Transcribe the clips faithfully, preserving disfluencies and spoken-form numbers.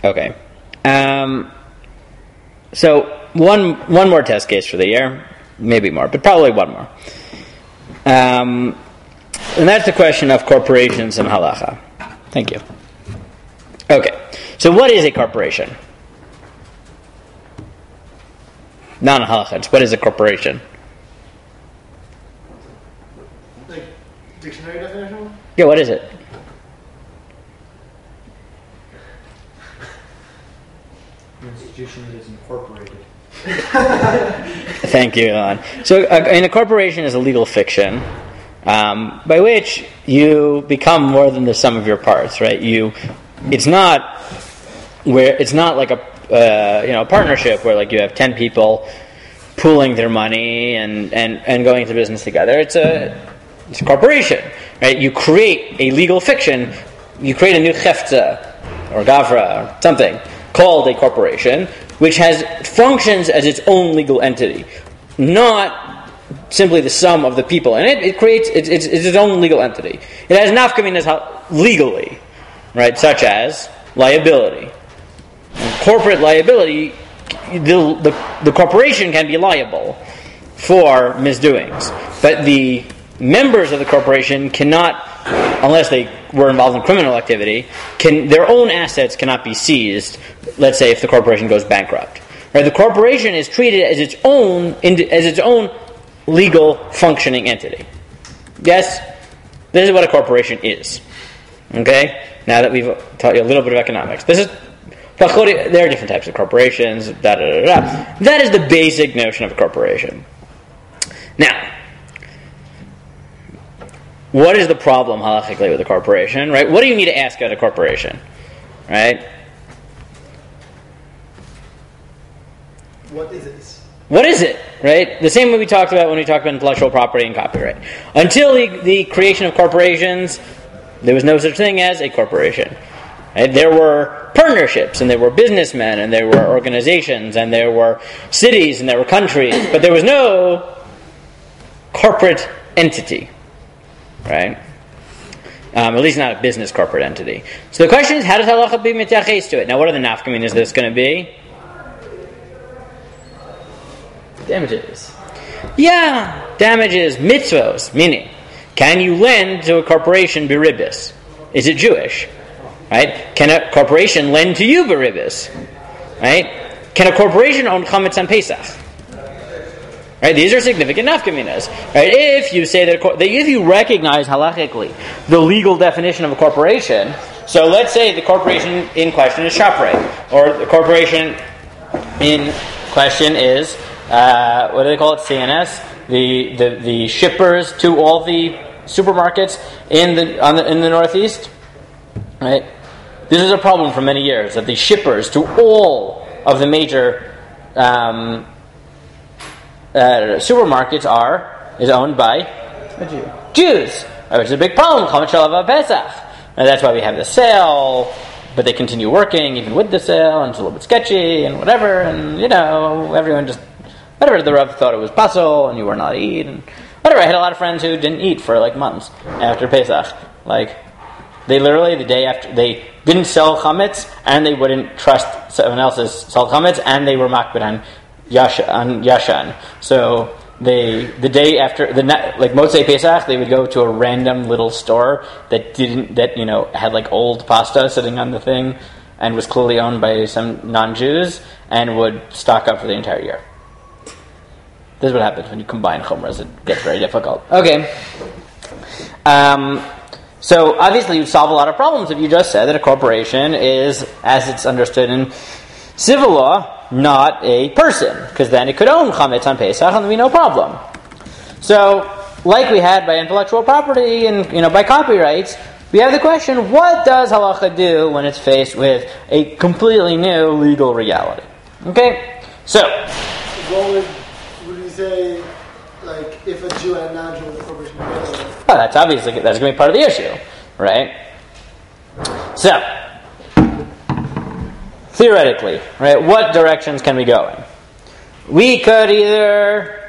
Okay. Um, so one one more test case for the year, maybe more, but probably one more. Um, and that's the question of corporations and halacha. Thank you. Okay. So what is a corporation? Non-halacha. What is a corporation? Like dictionary definition? Yeah, what is it? An institution that is incorporated. Thank you, Elon. So, uh, and a corporation is a legal fiction um, by which you become more than the sum of your parts, right? You, it's not where it's not like a uh, you know partnership where like you have ten people pooling their money and, and, and going into business together. It's a it's a corporation, right? You create a legal fiction. You create a new chefta or gavra or something called a corporation, which has functions as its own legal entity, not simply the sum of the people in it. It creates it's, it's, it's its own legal entity. It has nafkaminas legally, right? Such as liability, and corporate liability. The, the the corporation can be liable for misdoings, but the members of the corporation cannot, unless they were involved in criminal activity, can their own assets cannot be seized. Let's say if the corporation goes bankrupt, right? The corporation is treated as its own as its own legal functioning entity. Yes, this is what a corporation is. Okay. Now that we've taught you a little bit of economics, this is there are different types of corporations. Da, da, da, da. That is the basic notion of a corporation. Now, what is the problem halachically with a corporation, right? What do you need to ask at a corporation, right? What is it? What is it, right? The same way we talked about when we talked about intellectual property and copyright. Until the, the creation of corporations, there was no such thing as a corporation. Right? There were partnerships, and there were businessmen, and there were organizations, and there were cities, and there were countries, but there was no corporate entity. Right? Um, at least not a business corporate entity. So the question is, how does halacha be mitaches to it? Now, what are the nafkaminas that's going to be? Damages. Yeah, damages, mitzvos, meaning, can you lend to a corporation beribis? Is it Jewish? Right? Can a corporation lend to you beribis? Right? Can a corporation own chametz on Pesach? Right? These are significant nafkaminas. Right? If you say that, that if you recognize halachically the legal definition of a corporation, so let's say the corporation in question is Shoprite, or the corporation in question is uh, what do they call it? C N S, the, the the shippers to all the supermarkets in the on the in the Northeast. Right? This is a problem for many years, that the shippers to all of the major um, uh, supermarkets are is owned by A Jew. Jews, which is a big problem. And that's why we have the sale, but they continue working even with the sale, and it's a little bit sketchy and whatever, and you know, everyone just whatever the Rav thought it was pasul, and you were not to eat, and whatever. I had a lot of friends who didn't eat for like months after Pesach, like. They literally, the day after, they didn't sell chametz, and they wouldn't trust someone else's sell chametz, and they were makbid on yashan, on yashan. So they, the day after, the like Motzei Pesach, they would go to a random little store that didn't, that you know had like old pasta sitting on the thing, and was clearly owned by some non-Jews, and would stock up for the entire year. This is what happens when you combine chumras; it gets very difficult. Okay. Um. So obviously you solve a lot of problems if you just said that a corporation is, as it's understood in civil law, not a person, because then it could own chametz on Pesach and there'd be no problem. So, like we had by intellectual property and you know by copyrights, we have the question: what does halacha do when it's faced with a completely new legal reality? Okay, so What would, would you say, like, if a Jew and a non-Jew with a corporation together? well, that's obviously that's going to be part of the issue, right? So, theoretically, right, what directions can we go in? We could either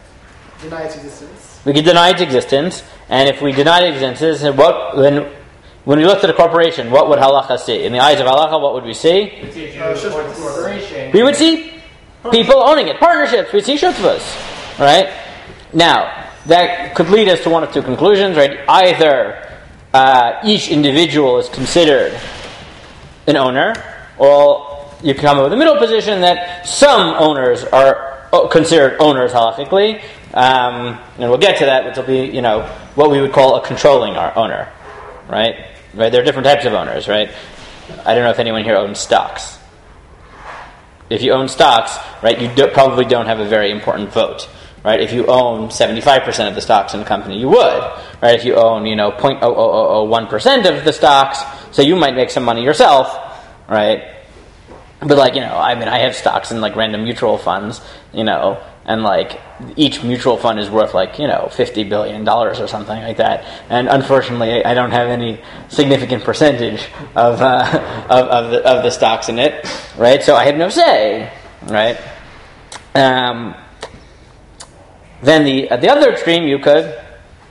Deny its existence. we could deny its existence, and if we deny its existence, what then when we looked at a corporation, what would halacha see? In the eyes of halacha, what would we see? We would see people owning it, partnerships. We'd see shutvas, right? Now, that could lead us to one of two conclusions, right? Either uh, each individual is considered an owner, or you can come up with a middle position that some owners are considered owners halakhically, um, and we'll get to that, which will be, you know, what we would call a controlling owner, right? Right? There are different types of owners, right? I don't know if anyone here owns stocks. If you own stocks, right, you do, probably don't have a very important vote, right? If you own seventy-five percent of the stocks in a company, you would, right? If you own, you know, zero point zero zero zero one percent of the stocks, so you might make some money yourself, right? But like, you know, I mean, I have stocks in like random mutual funds, you know, and like each mutual fund is worth like, you know, fifty billion dollars or something like that. And unfortunately, I don't have any significant percentage of uh, of, of, the, of the stocks in it, right? So I have no say, right? Um, then the at the other extreme, you could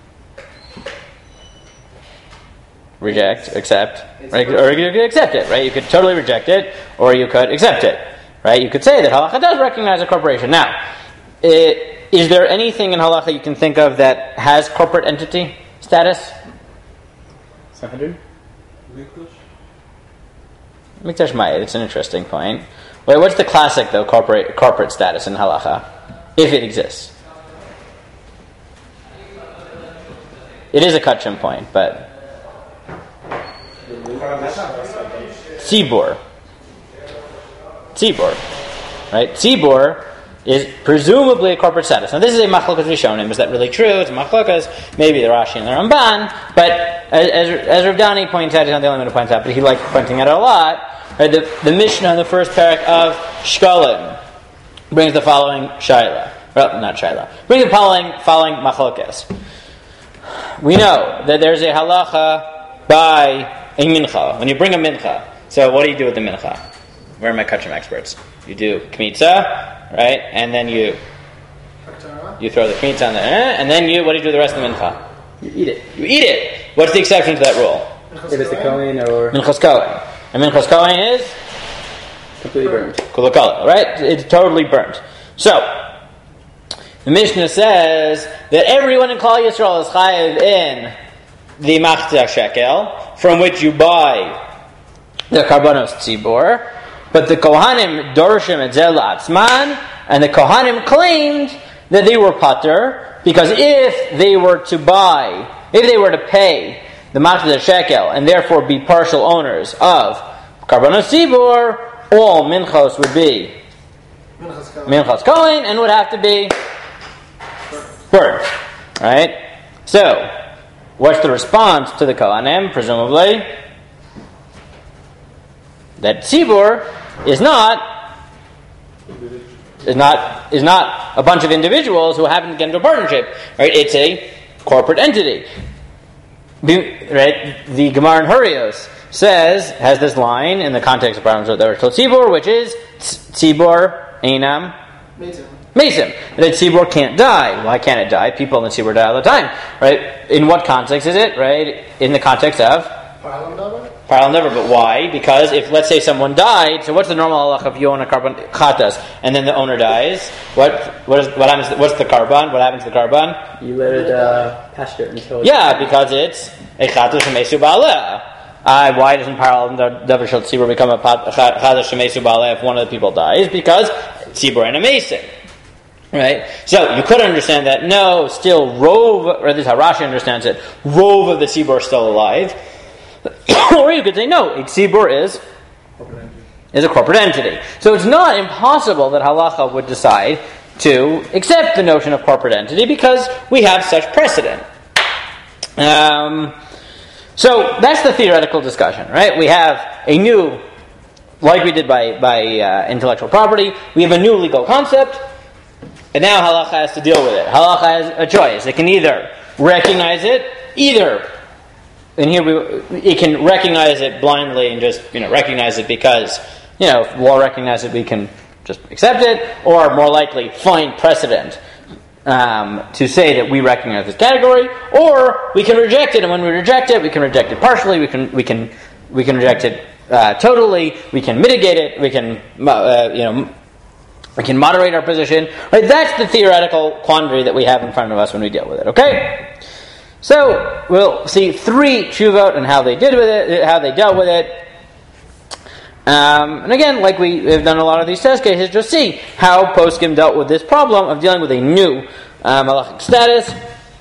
reject, accept, right? Or you could accept it, right? You could totally reject it, or you could accept it, right? You could say that halacha does recognize a corporation. Now, it, is there anything in halacha you can think of that has corporate entity status? Sanhedrin? Mikdash Mayit, it's an interesting point. Wait, what's the classic, though, corporate corporate status in halacha, if it exists? It is a kachim point, but Tzibur. Tzibur. Right? Tzibur is presumably a corporate status. Now this is a machlokas rishonim. Is that really true? It's a machlokas. Maybe the Rashi and the Ramban. But as, as, as Rav Dani points out, he's not the only one who points out, but he likes pointing out a lot. Right? The, the Mishnah in the first parak of Shkolim brings the following shaila. Well, not shaila. Brings the following, following machlokas. We know that there's a halacha by a mincha. When you bring a mincha, so what do you do with the mincha? Where are my kachim experts? You do kmitza, right? And then you you throw the kmitza on there, and then you what do you do with the rest of the mincha? You eat it. You eat it. What's the exception to that rule? If it's the Kohen or... Minchas Kohen. And Minchas Kohen is? Completely burnt. Kulakala, right? It's totally burnt. So, the Mishnah says that everyone in Klal Yisrael is chayiv in the machzah shekel, from which you buy the karbanos tzibor, but the Kohanim dorshim et zel atzman, and the Kohanim claimed that they were pater, because if they were to buy, if they were to pay the machzah shekel, and therefore be partial owners of karbanos tzibor, all minchos would be minchas kohen, and would have to be burnt. Right? So, what's the response to the Kohanim? Presumably, that tzibur is not is not is not a bunch of individuals who happen to get into a partnership. Right? It's a corporate entity. Right? The Gemara in Hurios says has this line in the context of problems with the tzibur, which is tzibur einam Mesim. That tzibur can't die. Why can't it die? People in the tzibur die all the time. Right? In what context is it? Right? In the context of Parallel never, but why? Because if, let's say, someone died, so what's the normal halacha if you own a carbon chatas, and then the owner dies? What what, is, what happens? What's the carbon? What happens to the carbon? You let it uh, pasture until... Yeah, because it's a chatas shemesu ba'aleh. Uh, why doesn't parallel never shall tzibur become a chatas shemesu ba'aleh if one of the people dies? Because tzibur and a mason. Right? So, you could understand that, no, still rove, or this is how Rashi understands it, rove of the tzibur is still alive. Or you could say, no, a tzibur is, is a corporate entity. So it's not impossible that halacha would decide to accept the notion of corporate entity because we have such precedent. Um, so that's the theoretical discussion, right? We have a new, like we did by, by uh, intellectual property, we have a new legal concept, and now halacha has to deal with it. Halacha has a choice. It can either recognize it, either... And here we, it can recognize it blindly and just, you know, recognize it because, you know, if we'll recognize it, we can just accept it, or more likely, find precedent um, to say that we recognize this category, or we can reject it. And when we reject it, we can reject it partially. We can we can we can reject it uh, totally. We can mitigate it. We can uh, you know we can moderate our position. Right? That's the theoretical quandary that we have in front of us when we deal with it. Okay. So we'll see three tshuvot and how they did with it, how they dealt with it. Um, and again, like we have done a lot of these test cases, just see how poskim dealt with this problem of dealing with a new um, halachic status,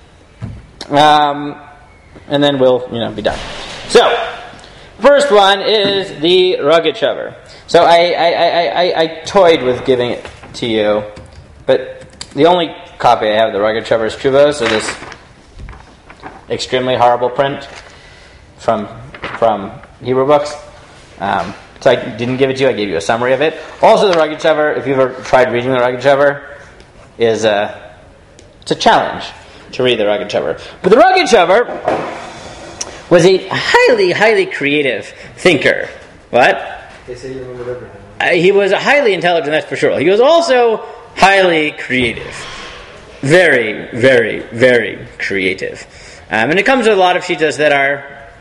um, and then we'll you know be done. So, first one is the rugged shaver. So I I, I, I I toyed with giving it to you, but the only copy I have of the rugged shaver is Tshuva, so this extremely horrible print from from Hebrew books. Um, So I didn't give it to you, I gave you a summary of it. Also the Rugged Shaver, if you've ever tried reading the Rugged Shaver, is a, it's a challenge to read the Rugged Shaver. But the Rugged Shaver was a highly, highly creative thinker. What? They say you remember everything. Uh, he was highly intelligent, that's for sure. He was also highly creative. Very, very, very creative. Um, and it comes with a lot of shittas that are,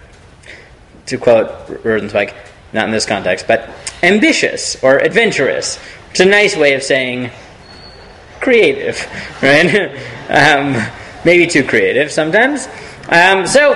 to quote Rosenzweig, not in this context, but ambitious or adventurous. It's a nice way of saying creative, right? um, maybe too creative sometimes. Um, so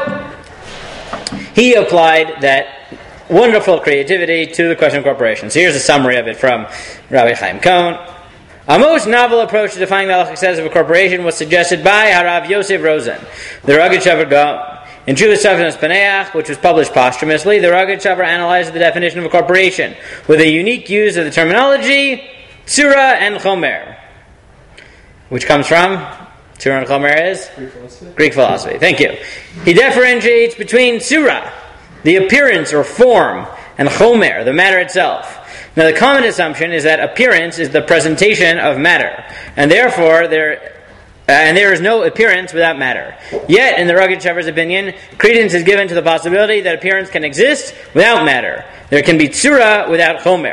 he applied that wonderful creativity to the question of corporation. So here's a summary of it from Rabbi Chaim Cohn. A most novel approach to defining the halachic status of a corporation was suggested by Harav Yosef Rosen, the Rugged Shaver Gaon. In Chuvas Tavshas Paneach, which was published posthumously, the Rugged Shaver analyzed the definition of a corporation with a unique use of the terminology Tzura and Chomer, which comes from Tzura and Chomer is Greek philosophy. Greek philosophy. Thank you. He differentiates between Tzura, the appearance or form, and Chomer, the matter itself. Now, the common assumption is that appearance is the presentation of matter, and therefore there. Uh, and there is no appearance without matter. Yet, in the Rugged Shaver's opinion, credence is given to the possibility that appearance can exist without matter. There can be tsura without chomer.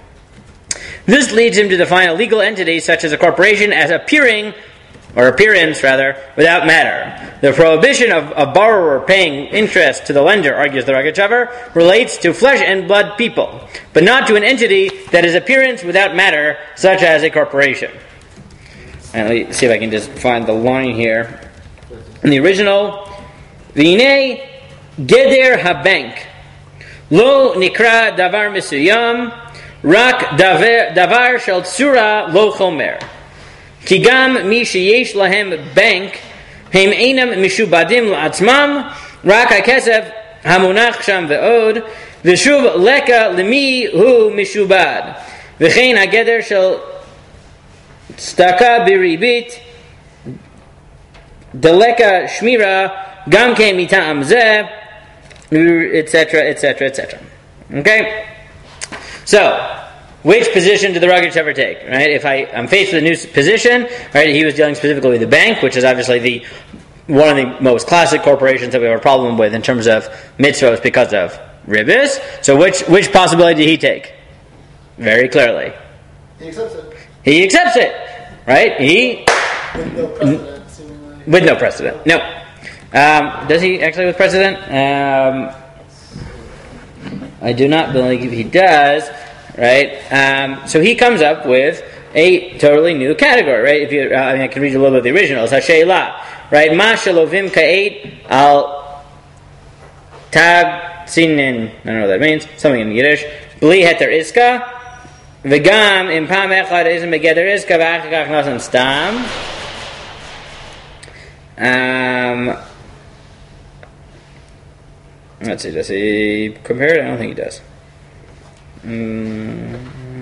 This leads him to define a legal entity such as a corporation as appearing, or appearance rather, without matter. The prohibition of a borrower paying interest to the lender, argues the Rugged Shaver, relates to flesh and blood people, but not to an entity that is appearance without matter, such as a corporation. And let me see if I can just find the line here. In the original, V'inei geder habank lo nikra davar mesuyam rak davar, davar shel tzura lo chomer ki gam mi sheyesh lahem bank hem einam mishubadim la'atzmam rak hakesef hamunach sham ve'od v'shuv leka lemi hu mishubad v'chein hageder shel Staka biribit deleka shmira gamke mitam zeh, etc., etc., et cetera. Okay, so which position did the Rugged Shaver take? Right, if I am faced with a new position, right, he was dealing specifically with the bank, which is obviously the one of the most classic corporations that we have a problem with in terms of mitzvos because of ribis. So which which possibility did he take? Very clearly, He accepts it. he accepts it, right? He With no precedent, seemingly. with no precedent. No. Um, does he actually with precedent? Um, I do not believe he does. Right. Um, so he comes up with a totally new category. Right. If you, uh, I mean, I can read you a little bit of the original. It's Hasheila. Right. Ma shalovim ka'et al tag tzinin. I don't know what that means. Something in Yiddish. Bli heter iska. V'gam im pam echad ism begeder iska v'achikach nasan stam. Um, let's see. Does he compare it? I don't think he does. Mm.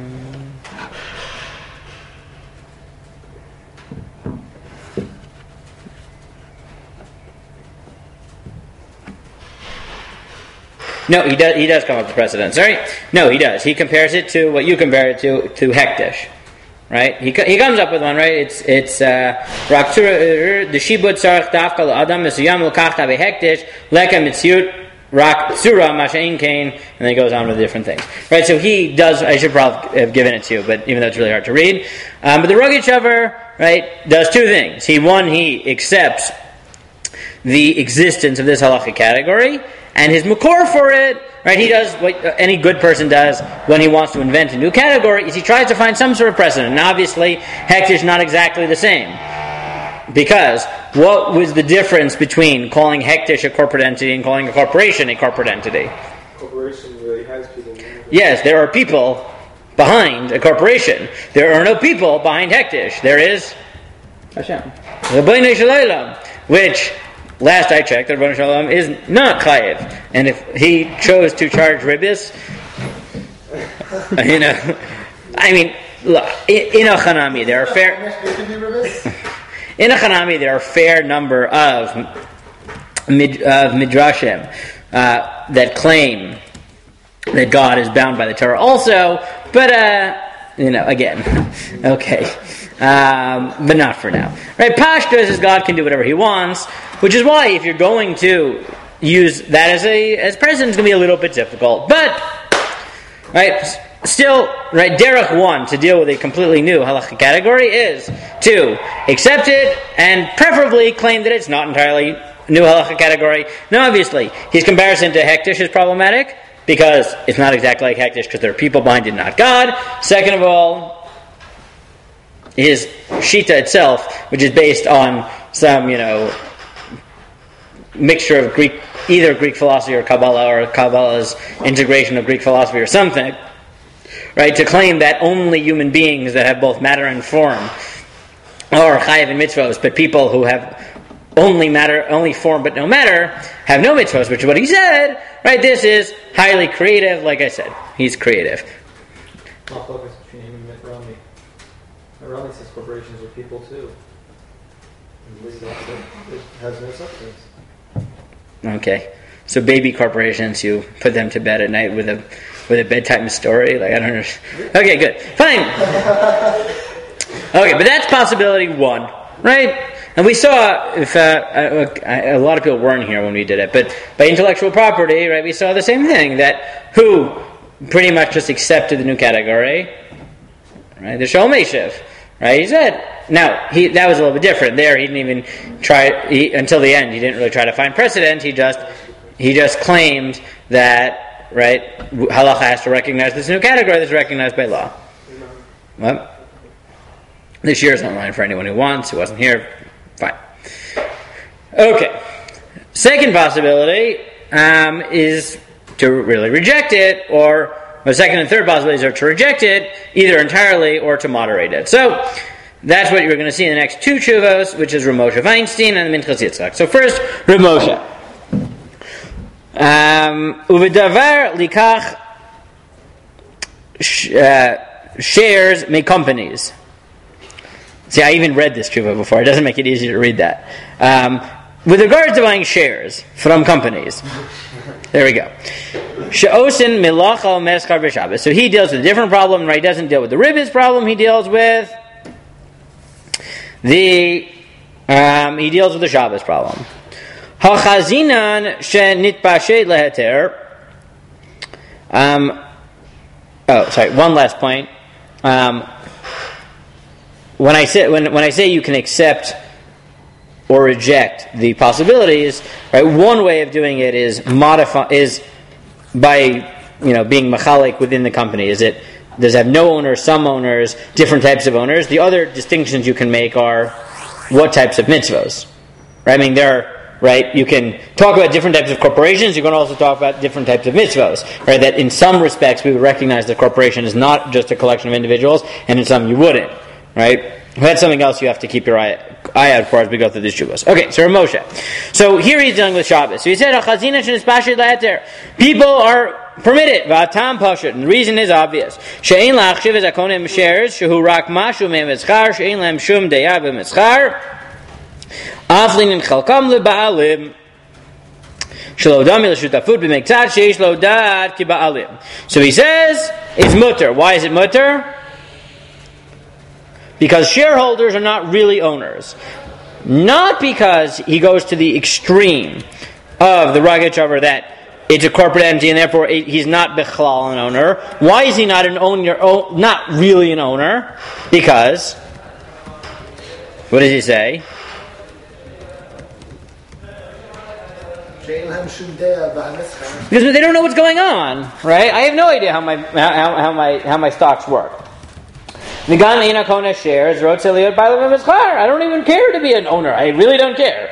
No, he does. He does come up with precedents. Sorry, no, he does. He compares it to what you compare it to to hektish, right? He he comes up with one, right? It's it's raktura the shibud sarach dafka adam mesuyam lokachta behektish leka mitziut Rak Tsura Mashain Kane, and then he goes on with different things. Right, so he does, I should probably have given it to you, but even though it's really hard to read. Um, but the Rogachover, right, does two things. He, one, he accepts the existence of this halachic category, and his makor for it, right, he does what any good person does when he wants to invent a new category, is he tries to find some sort of precedent. And obviously, hektish is not exactly the same. Because what was the difference between calling hektish a corporate entity and calling a corporation a corporate entity? Corporation really has people. Yes, there are people behind a corporation. There are no people behind hektish. There is Hashem. the Bnei Shalom, which, last I checked, the Bnei Shalom is not chayiv. And if he chose to charge ribis, you know, I mean, look, in a Hanami, there are fair... In a Hanami, there are a fair number of, mid, of midrashim uh, that claim that God is bound by the Torah also, but, uh, you know, again, okay, um, but not for now. Right, Pashtus is God can do whatever he wants, which is why if you're going to use that as a as precedent, it's going to be a little bit difficult, but, right, still, right, derech one, to deal with a completely new halachic category, is to accept it and preferably claim that it's not entirely new halachic category. Now, obviously, his comparison to hektish is problematic because it's not exactly like hektish because there are people behind it, not God. Second of all, his shita itself, which is based on some, you know, mixture of Greek, either Greek philosophy or Kabbalah, or Kabbalah's integration of Greek philosophy or something, right, to claim that only human beings that have both matter and form are chayiv and mitzvos, but people who have only matter, only form but no matter, have no mitzvos, which is what he said, right, this is highly creative, like I said. He's creative. I'll focus between him and Mitt Romney. Mitt Romney says corporations are people too. And it has no substance. Okay. So baby corporations, you put them to bed at night with a with a bedtime story? Like, I don't understand. Okay, good. Fine. Okay, but that's possibility one, right? And we saw, if uh, a, a lot of people weren't here when we did it, but by intellectual property, right, we saw the same thing, that who pretty much just accepted the new category, right, the Shalom Eshiv, right, he said, now, he, that was a little bit different. There, he didn't even try, he, until the end, he didn't really try to find precedent, he just, he just claimed that, right, halacha has to recognize this new category that's recognized by law. What? This year is online for anyone who wants, who wasn't here. Fine. Okay. Second possibility um, is to really reject it, or the second and third possibilities are to reject it, either entirely or to moderate it. So that's what you're going to see in the next two tshuvos, which is Rav Moshe Weinstein and the Minchas Yitzchak. So first, Rav Moshe. Uvedavar likach shares make companies. See, I even read this tshuva before. It doesn't make it easy to read that. Um, with regards to buying shares from companies, there we go. She'osin milacha meskar v'Shabbos. So he deals with a different problem, right? He doesn't deal with the ribis problem. He deals with the um, he deals with the Shabbos problem. Hachazinan she'nitpashet leheter. Um. Oh, sorry. One last point. Um. When I say when when I say you can accept or reject the possibilities, right? One way of doing it is modify is by you know being machalik within the company. Is it does it have no owners, some owners, different types of owners? The other distinctions you can make are what types of mitzvos, right? I mean, there are right. You can talk about different types of corporations. You can also talk about different types of mitzvos, right? That in some respects we would recognize the corporation is not just a collection of individuals, and in some you wouldn't. Right? That's something else you have to keep your eye, eye out for as we go through these tshuvos. Okay, so Rav Moshe. So here he's dealing with Shabbos. So he said, people are permitted. V'atam pashut. And the reason is obvious. She'ein la'achshiv es hakonim shares, shehu rak mashu me'metzchar, she'ein la'em shum deya b'metzchar, aflin in chalkam le'ba'alim, shelo dami l'shutafut b'mektzat, she'ish lo da'at ki ba'alim. So he says, it's mutter. Why is it mutter? Because shareholders are not really owners. Not because he goes to the extreme of the Rogachover that it's a corporate entity, and therefore he's not bichlal an owner. Why is he not an owner? Not really an owner? Because what does he say? Because they don't know what's going on, right? I have no idea how my how, how my how my stocks work. I don't even care to be an owner. I really don't care.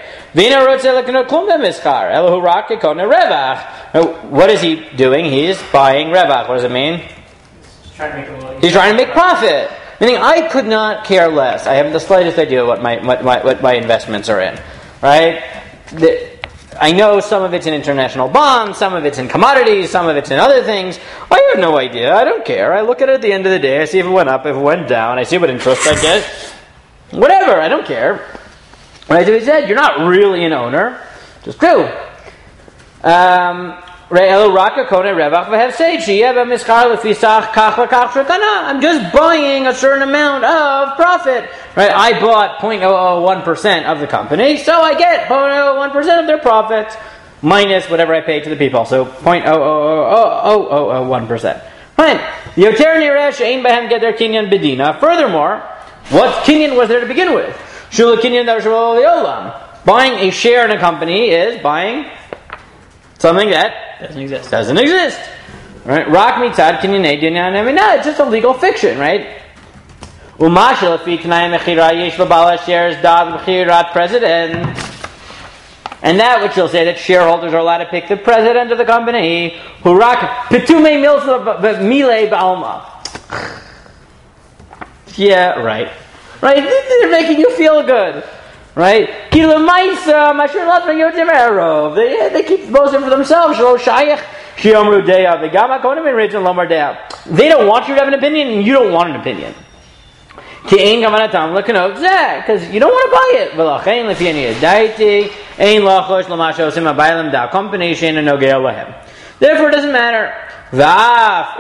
What is he doing? He's buying revach. What does it mean? He's trying to make a little. He's trying to make profit. Meaning, I could not care less. I have the slightest idea what my what my, what my investments are in, right? The, I know some of it's in international bonds, some of it's in commodities, some of it's in other things. I have no idea. I don't care. I look at it at the end of the day. I see if it went up, if it went down. I see what interest I get. Whatever. I don't care. Right? So he said, you're not really an owner. Just true. Um, I'm just buying a certain amount of profit. Right? I bought zero point zero zero one percent of the company, so I get zero point zero zero one percent of their profits minus whatever I pay to the people. So zero point zero zero zero one percent. Fine. Furthermore, what kinyan was there to begin with? Shula kinyan olam. Buying a share in a company is buying something that Doesn't exist. doesn't exist. Right? Rak mitzad kinyanei dinyan eminah. It's just a legal fiction, right? Umashal fi t'nai mechira yesh v'bala shares dad b'chirat president. And that which will say that shareholders are allowed to pick the president of the company. Who rak pitume mile ba'alma. Yeah, right. Right? They're making you feel good. Right? They, they keep boasting for themselves. They don't want you to have an opinion, and you don't want an opinion. Because you don't want to buy it. Therefore, it doesn't matter. I,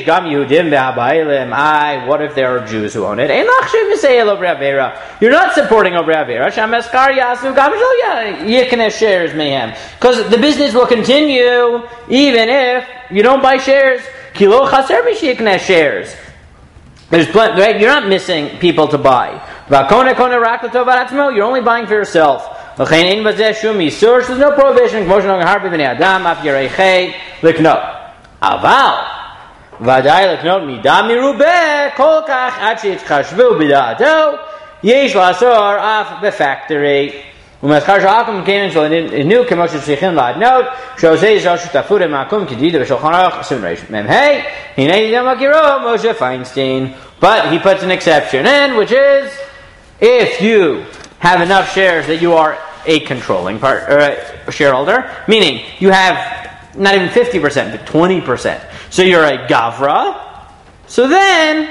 what if there are Jews who own it? You're not supporting over Avera. Shares mayhem. Because the business will continue even if you don't buy shares. Shares. There's plenty, right? You're not missing people to buy. You're only buying for yourself. There's no prohibition. Aval, vaday leknot midah mirubeh kol kach ad sheyitzchashvu b'da'ato yesh la'asor af b'factory. U'mezchar sha'akum kemen shel inu kemo shetzrichim la'adnot sh'osei zol shutafut emakum kedida v'shulchan aruch Simon Reish Mem Hey hinei yidam akiro Moshe Feinstein. But he puts an exception in, which is if you have enough shares that you are a controlling part or a shareholder, meaning you have not even fifty percent, but twenty percent. So you're a gavra. So then,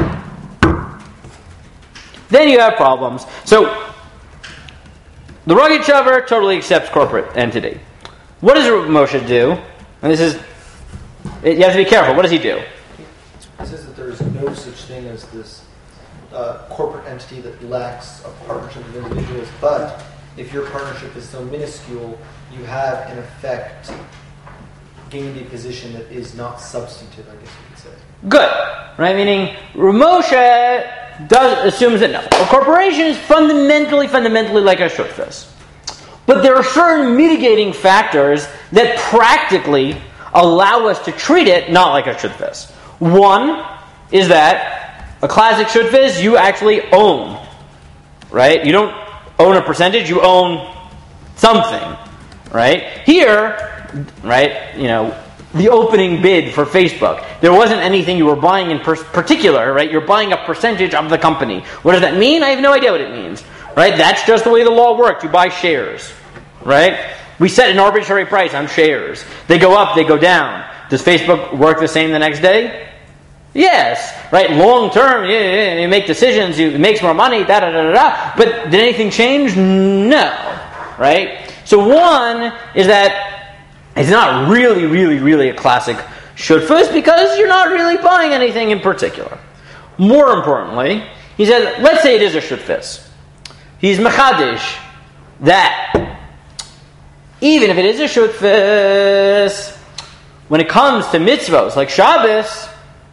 then you have problems. So the rugged shover totally accepts corporate entity. What does Moshe do? And this is, you have to be careful. What does he do? It says that there is no such thing as this uh, corporate entity that lacks a partnership of individuals. But if your partnership is so minuscule, you have, in effect, gained a position that is not substantive, I guess you could say. Good. Right? Meaning, Moshe does assumes that no. A corporation is fundamentally, fundamentally like a shutfus. But there are certain mitigating factors that practically allow us to treat it not like a shutfus. One is that a classic shutfus you actually own. Right? You don't own a percentage, you own something. Right? Here, right, you know, the opening bid for Facebook. There wasn't anything you were buying in per- particular, right? You're buying a percentage of the company. What does that mean? I have no idea what it means, right? That's just the way the law works. You buy shares, right? We set an arbitrary price on shares. They go up, they go down. Does Facebook work the same the next day? Yes, right? Long term, yeah, yeah, you make decisions, you, it makes more money, da da da da da. But did anything change? No, right? So one is that it's not really, really, really a classic shutfus because you're not really buying anything in particular. More importantly, he said, let's say it is a shutfus. He's mechadish that even if it is a shutfis, when it comes to mitzvos like Shabbos,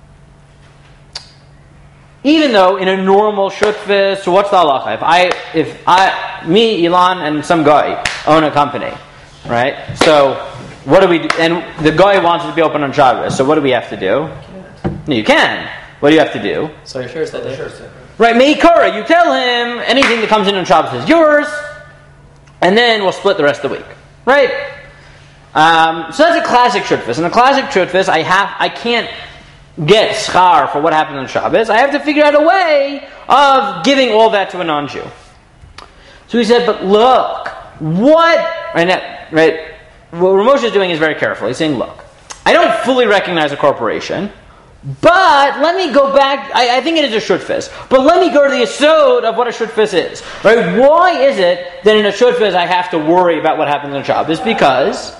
even though in a normal shutfis, so what's the halacha? If I, if I, me, Elon, and some guy own a company, right? So what do we do? And the guy wants it to be open on Shabbos. So what do we have to do? No, you can. What do you have to do? So your shares that day. Right, Meikara, you tell him anything that comes in on Shabbos is yours, and then we'll split the rest of the week. Right? Um, so that's a classic shutfis. In a classic shutfis, I have, I can't get schar for what happened on Shabbos. I have to figure out a way of giving all that to a non-Jew. So he said, but look, what, right now, right, what Ramosha is doing is very careful. He's saying, look, I don't fully recognize a corporation, but let me go back, I, I think it is a shutfis, but let me go to the yesod of what a shutfis is. Right? Why is it that in a shutfis I have to worry about what happens on Shabbos? Because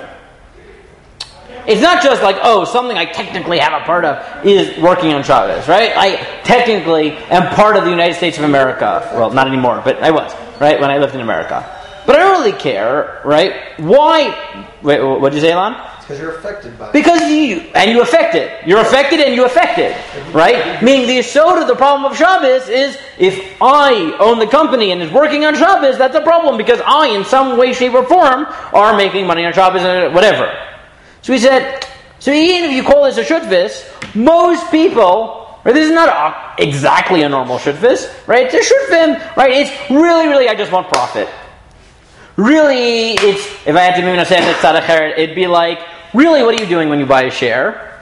it's not just like, oh, something I technically have a part of is working on Shabbos, right? I technically am part of the United States of America. Well, not anymore, but I was, right, when I lived in America. But I don't really care, right? Why? Wait, what did you say, Elon? Because you're affected by it. Because you, and you affect it. You're affected and you affect it, right? Meaning the yesod of the problem of Shabbos is if I own the company and is working on Shabbos, that's a problem because I, in some way, shape, or form, are making money on Shabbos or whatever. So he said, so even if you call this a shutfis, most people, right, this is not a, exactly a normal shutfis, right? It's a shutfim, right? It's really, really, I just want profit. Really, it's, if I had to maybe say it, it'd be like, really, what are you doing when you buy a share?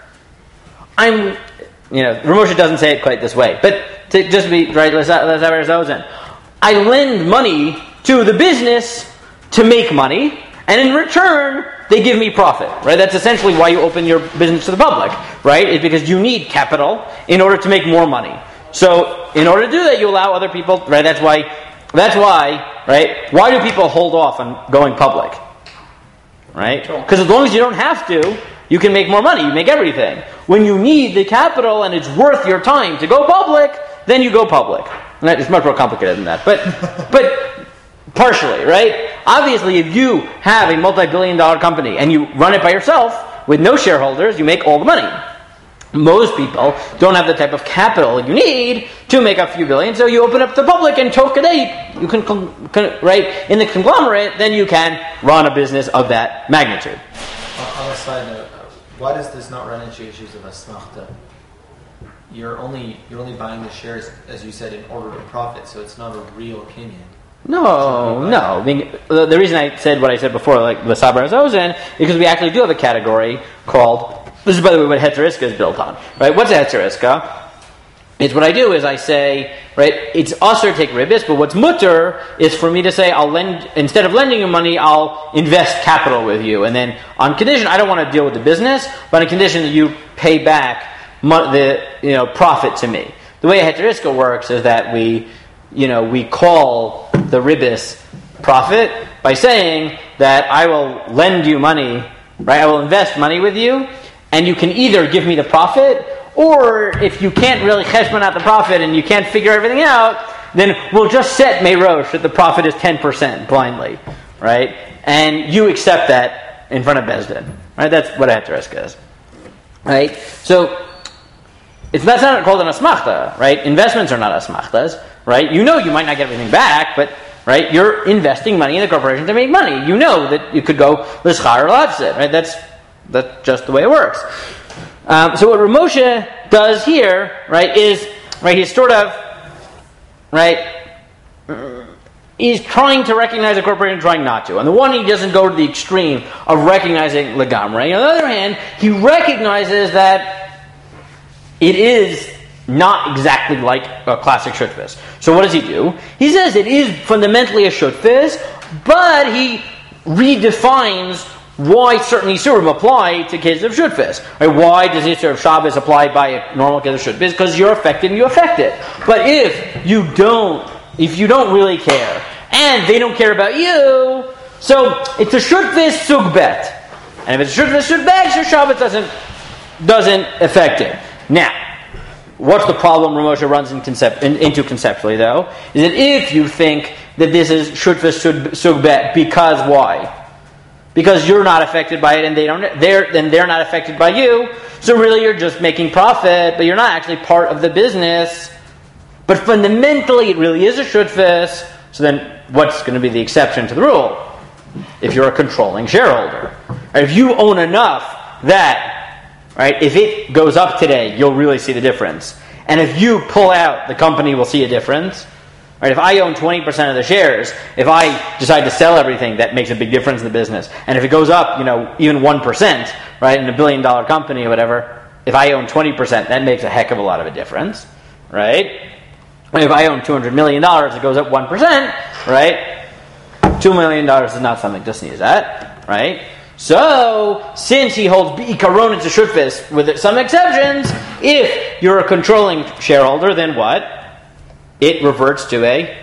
I'm, you know, Ramosha doesn't say it quite this way, but to just be, right, let's, let's have our zozen. I lend money to the business to make money, and in return, they give me profit, right? That's essentially why you open your business to the public, right? It's because you need capital in order to make more money. So, in order to do that, you allow other people, right? That's why, that's why, right? Why do people hold off on going public? Right? Because as long as you don't have to, you can make more money. You make everything. When you need the capital and it's worth your time to go public, then you go public. And that, it's much more complicated than that. But, but partially, right? Obviously, if you have a multi-billion dollar company and you run it by yourself with no shareholders, you make all the money. Most people don't have the type of capital you need to make a few billion, so you open up to the public and tokenate. You can, can, right, in the conglomerate, then you can run a business of that magnitude. On a side note, why does this not run into issues of asmachta? You're only you're only buying the shares, as you said, in order to profit, so it's not a real opinion. No, no. I mean, the, the reason I said what I said before, like the Sabra Zozen, because we actually do have a category called. This is, by the way, what Hetzeriska is built on, right? What's a Hetzeriska? It's what I do is I say, right, it's usher to take ribis, but what's mutter is for me to say, I'll lend, instead of lending you money, I'll invest capital with you. And then on condition, I don't want to deal with the business, but on condition that you pay back mo- the, you know, profit to me. The way a Hetzeriska works is that we, you know, we call the ribis profit by saying that I will lend you money, right? I will invest money with you, and you can either give me the profit, or if you can't really cheshbon out the profit and you can't figure everything out, then we'll just set Meirosh that the profit is ten percent blindly, right? And you accept that in front of Bezdin, right? That's what a hetereska is, right? So it's that's not called an asmachta, right? Investments are not asmachtas, right? You know you might not get everything back, but right, you're investing money in the corporation to make money. You know that you could go l'schar or l'apsit, right? That's that's just the way it works. Um, so what Ramosha does here, right, is, right, he's sort of, right, he's trying to recognize a corporation, trying not to. On the one, he doesn't go to the extreme of recognizing legamre. On the other hand, he recognizes that it is not exactly like a classic shutfis. So what does he do? He says it is fundamentally a shutfis, but he redefines why certain Yisurim apply to cases of shutfis. Right? Why does Yisur of Shabbos apply by a normal case of shutfis? Because you're affected and you affect it. But if you don't, if you don't really care, and they don't care about you, so it's a shutfis sugbet. And if it's a shutfis sugbet, so Shabbos doesn't, doesn't affect it. Now, what's the problem Ramosha runs in concept, in, into conceptually, though? Is that if you think that this is shutfis sugbet, because why? because you're not affected by it, and they don't. They're then they're not affected by you. So really, you're just making profit, but you're not actually part of the business. But fundamentally, it really is a shutfus. So then, what's going to be the exception to the rule? If you're a controlling shareholder, or if you own enough that, right, if it goes up today, you'll really see the difference. And if you pull out, the company will see a difference. Right? If I own twenty percent of the shares, if I decide to sell everything, that makes a big difference in the business. And if it goes up, you know, even one percent, right, in a billion dollar company or whatever, if I own twenty percent, that makes a heck of a lot of a difference, right? And if I own two hundred million dollars, it goes up one percent, right? two million dollars is not something to sneeze at, right? So, since he holds B'ikaron to shutfus, with some exceptions, if you're a controlling shareholder, then what? It reverts to a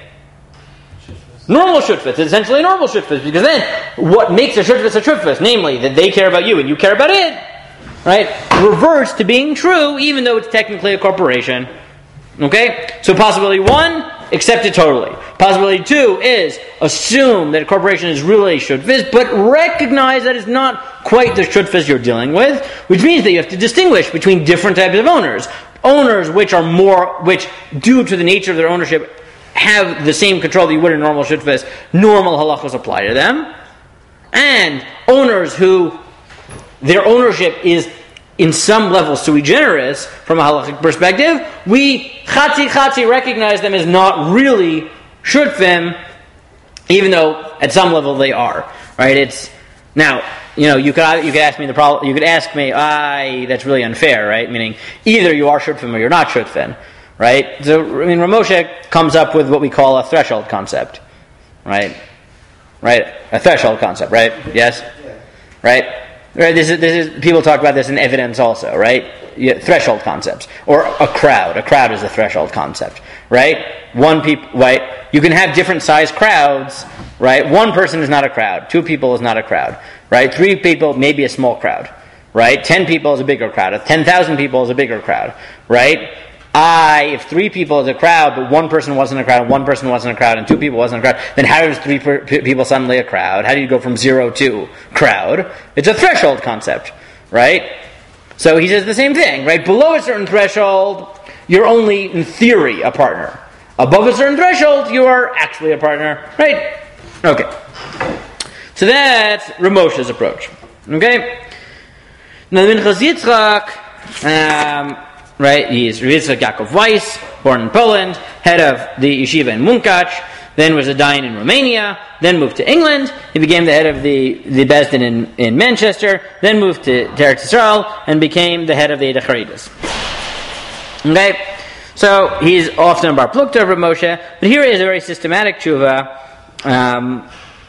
normal shutfus. It's essentially a normal shutfus, because then what makes a shutfus a shutfus, namely that they care about you and you care about it, right, reverts to being true, even though it's technically a corporation. Okay? So possibility one, accept it totally. Possibility two is assume that a corporation is really a shutfus, but recognize that it's not quite the shutfus you're dealing with, which means that you have to distinguish between different types of owners. Owners which are more, which due to the nature of their ownership have the same control that you would in normal shutfus, normal halachos apply to them. And owners who, their ownership is in some level sui generis from a halachic perspective, we chatzi chatzi recognize them as not really shutfim, even though at some level they are. Right? It's now, you know, you could you could ask me the problem. You could ask me, "I that's really unfair," right? Meaning either you are shutfim or you're not shutfim, right? So I mean, Ramosha comes up with what we call a threshold concept, right? Right, a threshold concept, right? Yes, right. Right. This is this is people talk about this in evidence also, right? Yeah, threshold concepts or a crowd. A crowd is a threshold concept, right? One people, right? You can have different size crowds, right? One person is not a crowd. Two people is not a crowd, right? Three people may be a small crowd, right? Ten people is a bigger crowd. Ten thousand people is a bigger crowd, right? I, if three people is a crowd, but one person wasn't a crowd, one person wasn't a crowd, and two people wasn't a crowd, then how is three per- people suddenly a crowd? How do you go from zero to crowd? It's a threshold concept, right? So he says the same thing, right? Below a certain threshold, you're only, in theory, a partner. Above a certain threshold, you are actually a partner, right? Okay. So that's Ramosha's approach. Okay? Now, the Minchas Yitzchak, um, right, he's Yitzchak Yaakov Weiss, born in Poland, head of the yeshiva in Munkach, then was a dayan in Romania, then moved to England. He became the head of the, the Beis Din in, in Manchester, then moved to, to Eretz Yisrael, and became the head of the Eidach Haridus. Okay? So, he's often a bar plukta of Rav Moshe, but here is a very systematic tshuva. Um,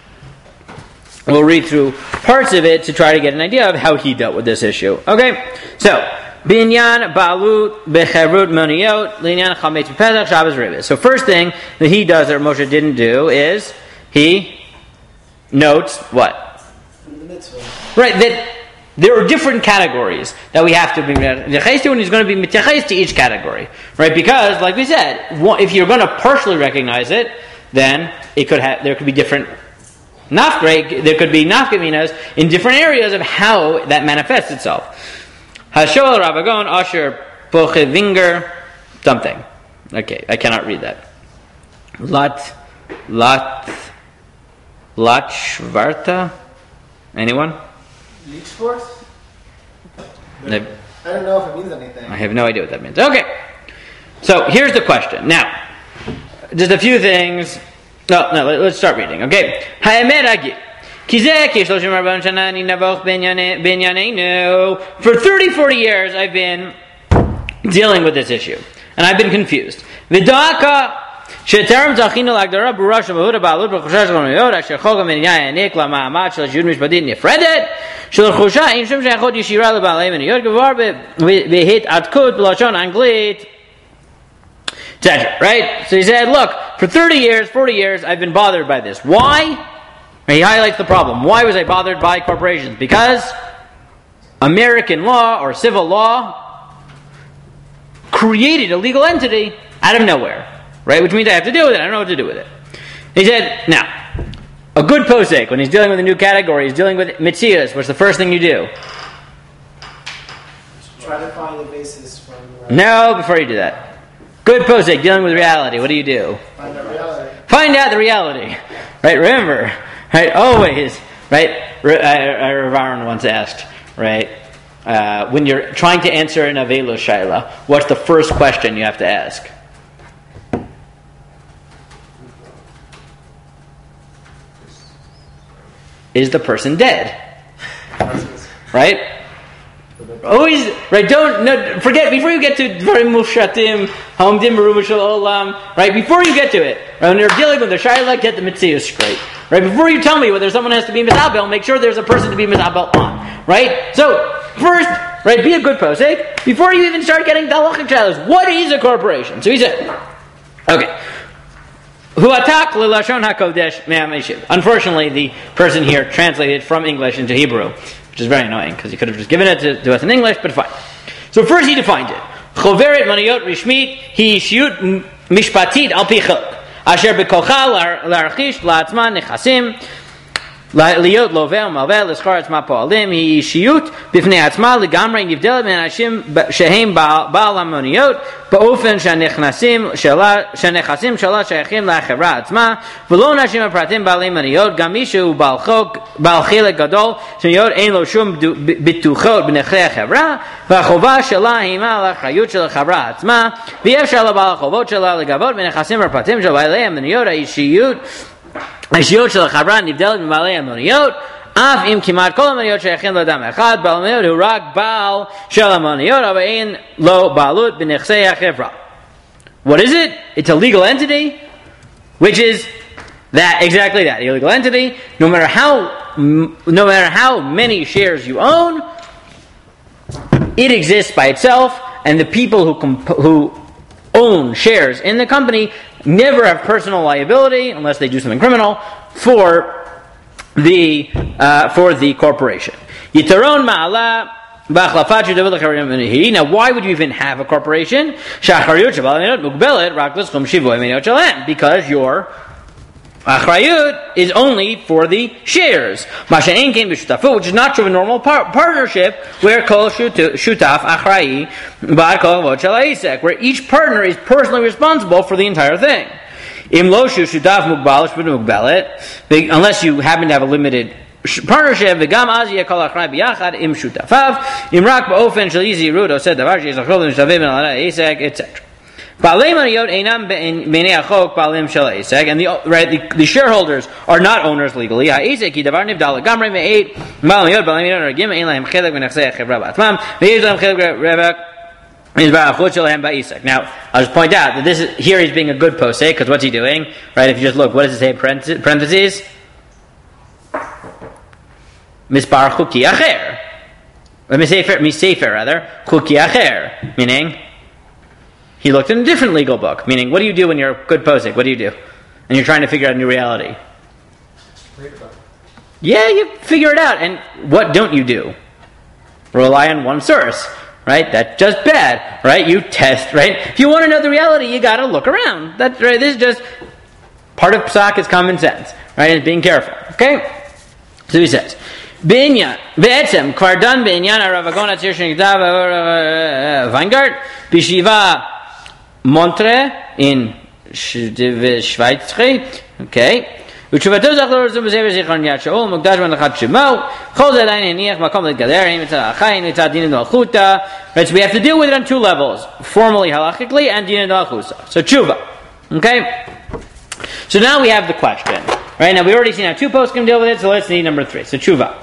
we'll read through parts of it to try to get an idea of how he dealt with this issue. Okay? So, Binyan Balut Becherut Moniot Linyan Chametz Pesach Shabbos Ribis. So first thing that he does that Moshe didn't do is he notes what? The mitzvah. Right, that there are different categories that we have to be mitachais to, and he's going to be mitachais to each category. Right, because like we said, if you're going to partially recognize it, then it could have there could be different nafgrei, there could be nafkaminas in different areas of how that manifests itself. Hashol Ravagon Asher Pochevinger something. Okay, I cannot read that. Lat Lat Lachvarta? Anyone? Leechforth? I, I don't know if it means anything. I have no idea what that means. Okay. So here's the question. Now, just a few things. No, no, let's start reading. Okay. Haemer Agi. For thirty, forty years, I've been dealing with this issue. And I've been confused. Vidaka שטרם זכינו להגדרה ברורה של מהות הבעלות ברכושה של המניות, אשר חוק המדינה העניק למעמד של ישות משפטית נפרדת, שלרכושה אין שום שייכות ישירה לבעלי מניות, כבר בהתעתקות בלשון אנגלית, et cetera. Right? So he said, look, for thirty years, forty years, I've been bothered by this. Why? And he highlights the problem. Why was I bothered by corporations? Because American law or civil law created a legal entity out of nowhere. Right? Which means I have to deal with it. I don't know what to do with it. He said, now, A good posek, when he's dealing with a new category, he's dealing with mitzias. What's the first thing you do? Try to find the basis from. Uh, No, before you do that. Good posek, dealing with reality. What do you do? Find the reality. Find out the reality. Right? Remember, right? Always, right? Rav Aaron once asked, right? Uh, when you're trying to answer an Avelo Shaila, what's the first question you have to ask? Is the person dead? Right? Always, right? Don't no, forget before you get to Dvarim Mufshatim, Hamdim Meruba Shel Olam. Right? Before you get to it, right, when you're dealing with the Shaila, get the Mitzvah straight. Right? Before you tell me whether someone has to be Mizabel, make sure there's a person to be Mizabel on. Right? So first, right, be a good posek before you even start getting halachic Shailas. What is a corporation? So he said, okay. Huatak lelashon hakodesh me'ameshiv. Unfortunately, the person here translated from English into Hebrew, which is very annoying because he could have just given it to, to us in English, but fine. So first he defined it. Choveret maniyot rishmit hi shiyut mishpatit al pi chok asher bekocha larchish la'atzman nechasim להיות לווה ומלווה לשכור עצמה פועלים היא אישיות בפני עצמה לגמרי נבדלת מאנשים שהם בעל המוניות באופן שהנכסים שלה, שהנכסים שלה שייכים לחברה עצמה ולא אנשים הפרטים בעלי מוניות גם מי שהוא בעל, חוק, בעל חלק גדול שמוניות אין לו שום בטוחות בנכסי החברה והחובה שלה היא על האחריות של החברה עצמה ואי אפשר לבעל החובות שלה לגבות בנכסים הפרטים של בעלי המוניות האישיות האישיות של החברה נבדלת מבעלי המוניות אף אם כמעט כל המוניות שייכים לאדם אחד בעל המוניות הוא רק בעל של המוניות אבל אין לו בעלות בנכסי החברה. What is it? It's a legal entity which is that, exactly that, a legal entity. No matter how no matter how many shares you own, it exists by itself and the people who comp- who own shares in the company never have personal liability unless they do something criminal for the uh, for the corporation. Yitaron ma'ala b'achlafat shudavot l'charim. Now, why would you even have a corporation? Shachariyut shabalinot mugbelet rak l'schum shivoy minot shalem, because your achrayut is only for the shares. Masha'en kein b'shutafut, which is not true of a normal par- partnership where kol shutaf achrayi ba'ad kol avot shel ha'isek, where each partner is personally responsible for the entire thing. Im lo shutaf mugbal shbun mugbalet, unless you happen to have a limited partnership, v'gam az yekol achray b'yachad im shutafav, im rak ba'ofen shel yizirut osed davar she'yizachol v'nishavim al ha'isek, et cetera. And the right, the, the shareholders are not owners legally. Now, I I'll just point out that this is here he's being a good posek because what's he doing? Right? If you just look, what does it say in parentheses? Mispar chuki acher, misefer, misefer rather chuki acher, meaning. He looked in a different legal book, meaning, what do you do when you're a good posek? What do you do? And you're trying to figure out a new reality. Read about it. Yeah, you figure it out. And what don't you do? Rely on one source, right? That's just bad, right? You test, right? If you want to know the reality, you got to look around. That's right. This is just part of psak is common sense, right? And being careful. Okay. So he says, "Binyan ve'etzem kvardan binyan aravagona tzir shenigdav Weingart bishiva." Montre in Schweiz, okay. ותשובתו זכור לרזום בזה וזיכרון יד שאול, מוקדש מלאכת שמו, כל זה עדיין הניח מקום להתגדר, מצד החיים, מצד דין דמלכותא. Right, so we have to deal with it on two levels, formally, halachically, and din dmalchusa. So tshuva, okay. So now we have the question, right? Now we already seen how two posts can deal with it, so let's need number three. So tshuva.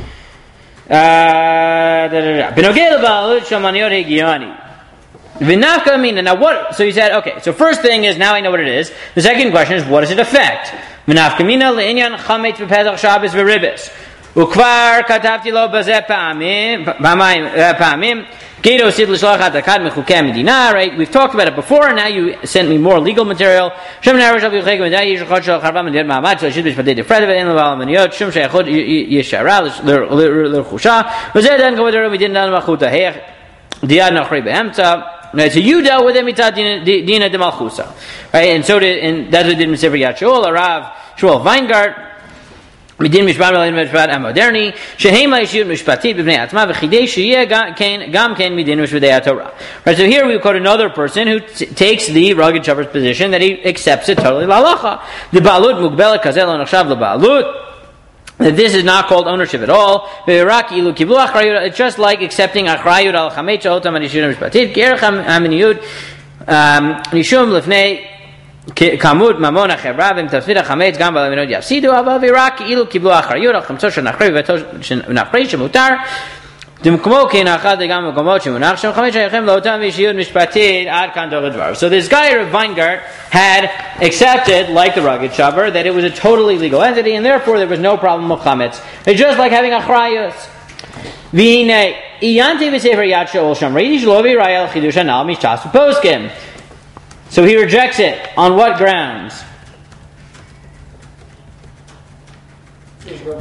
Benogei lebalut shel maniyot higiyani. Now what? So you said, okay. So first thing is now I know what it is. The second question is, what does it affect? V'nafkamina le'inyan chametz b'pesach Shabbos v'ribis. Ukvar katavti lo b'zeh pa'amim pa'amim gedo sid l'shlach hatakad mechukei medina. Right? We've talked about it before, and now you sent me more legal material. Shem narav shal b'yichek v'day yishachot shal charva mediyot ma'amad shal shid b'shpatei defred v'en l'val maniyot shum sheyachot yishara l'chusha v'zeh dan kavod we didn't know machuta heich diad nachri be'emtza. Right, so you dealt with it mitzad dina de malchusa, right? And so did, and that's what did Misefer Yad Shaul, Rav Shmuel Weingart, מדין משפט ולדין משפט המודרני, שהם הישות משפטית בפני עצמה, וכדי שיהיה גם כן מדין משפטי התורה. Right, so here we quote another person who t- takes the rugged shepherd's position that he accepts it totally להלכה. The בעלות מוגבלת כזה לא נחשב לבעלות. That this is not called ownership at all. It's just like accepting achrayut al chametz otam anishut mishpatit. Gerech haminiyut nishum lefnei kamut mamon achevra v'mtafid hachametz gam b'alavinot yafsidu aber v'rak ilu kiblu achrayut al chamtzot shenachrei v'nachrei shemutar. So this guy of Weingart had accepted, like the rugged shaver, that it was a totally legal entity, and therefore there was no problem with chametz. It's just like having achrayus. So he rejects it. On what grounds? No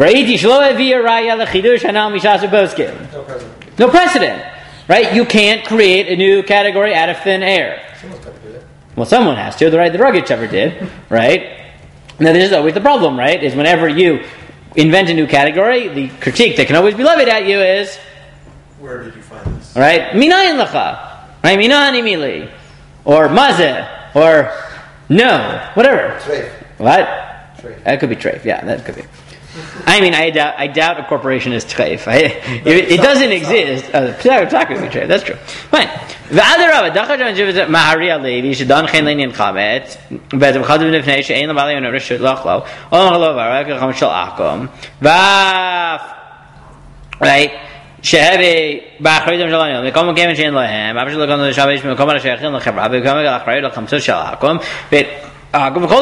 precedent. No precedent. Right? You can't create a new category out of thin air. Someone's got to do it. Well, someone has to. The right, the rugged shepherd did. Right? Now, this is always the problem, right? Is whenever you invent a new category, the critique that can always be levied at you is, where did you find this? Right? Minayin lacha. Right? Minani mili. Or mazeh. Or no. Whatever. Treif. What? Treif. That could be treif. Yeah, that could be. I mean, I doubt, I doubt a corporation is treif. I, it, it doesn't exist. Uh, Psak would be treif. That's true. Fine. V'adarabah, dachar j'anjiv mahari alevi, sh'dan chen le'nyan chametz, v'etem chadav nefnei, she'ein l'bali yon orish sh'lach lo, olam halo v'arak l'cham sh'al akom, v'af, right, she'hevi ba'achridim sh'al anil, v'kom m'kemen she'en lohem, v'af sh'lokam l'shabesh, v'kom l'shayachin l'chevra, v'kom l'achridim l'cham sh'al akom, v'et, he said,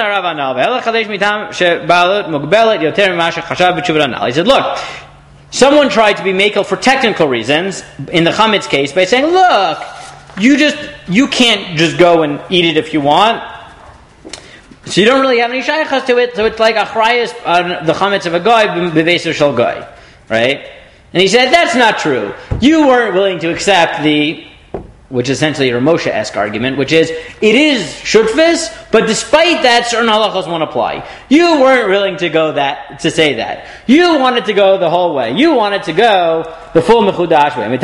look, someone tried to be makel for technical reasons in the chametz case by saying, look, you just you can't just go and eat it if you want, so you don't really have any shaychas to it, so it's like achrayus on the chametz of a guy b'veiser shel guy, right? And he said, that's not true. You weren't willing to accept the, which is essentially a Moshe-esque argument, which is, it is shutfis, but despite that, certain halachos won't apply. You weren't willing to go that, to say that. You wanted to go the whole way. You wanted to go the full mechudash way.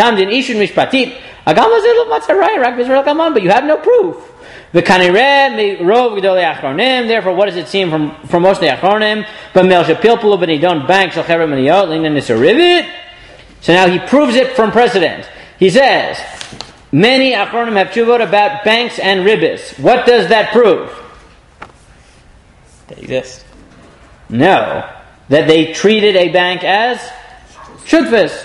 But you have no proof. Therefore, what does it seem from, from most of the achronim? So now he proves it from precedent. He says, many achronim have tshuvot about banks and ribbis. What does that prove? They exist. No. That they treated a bank as shutfis.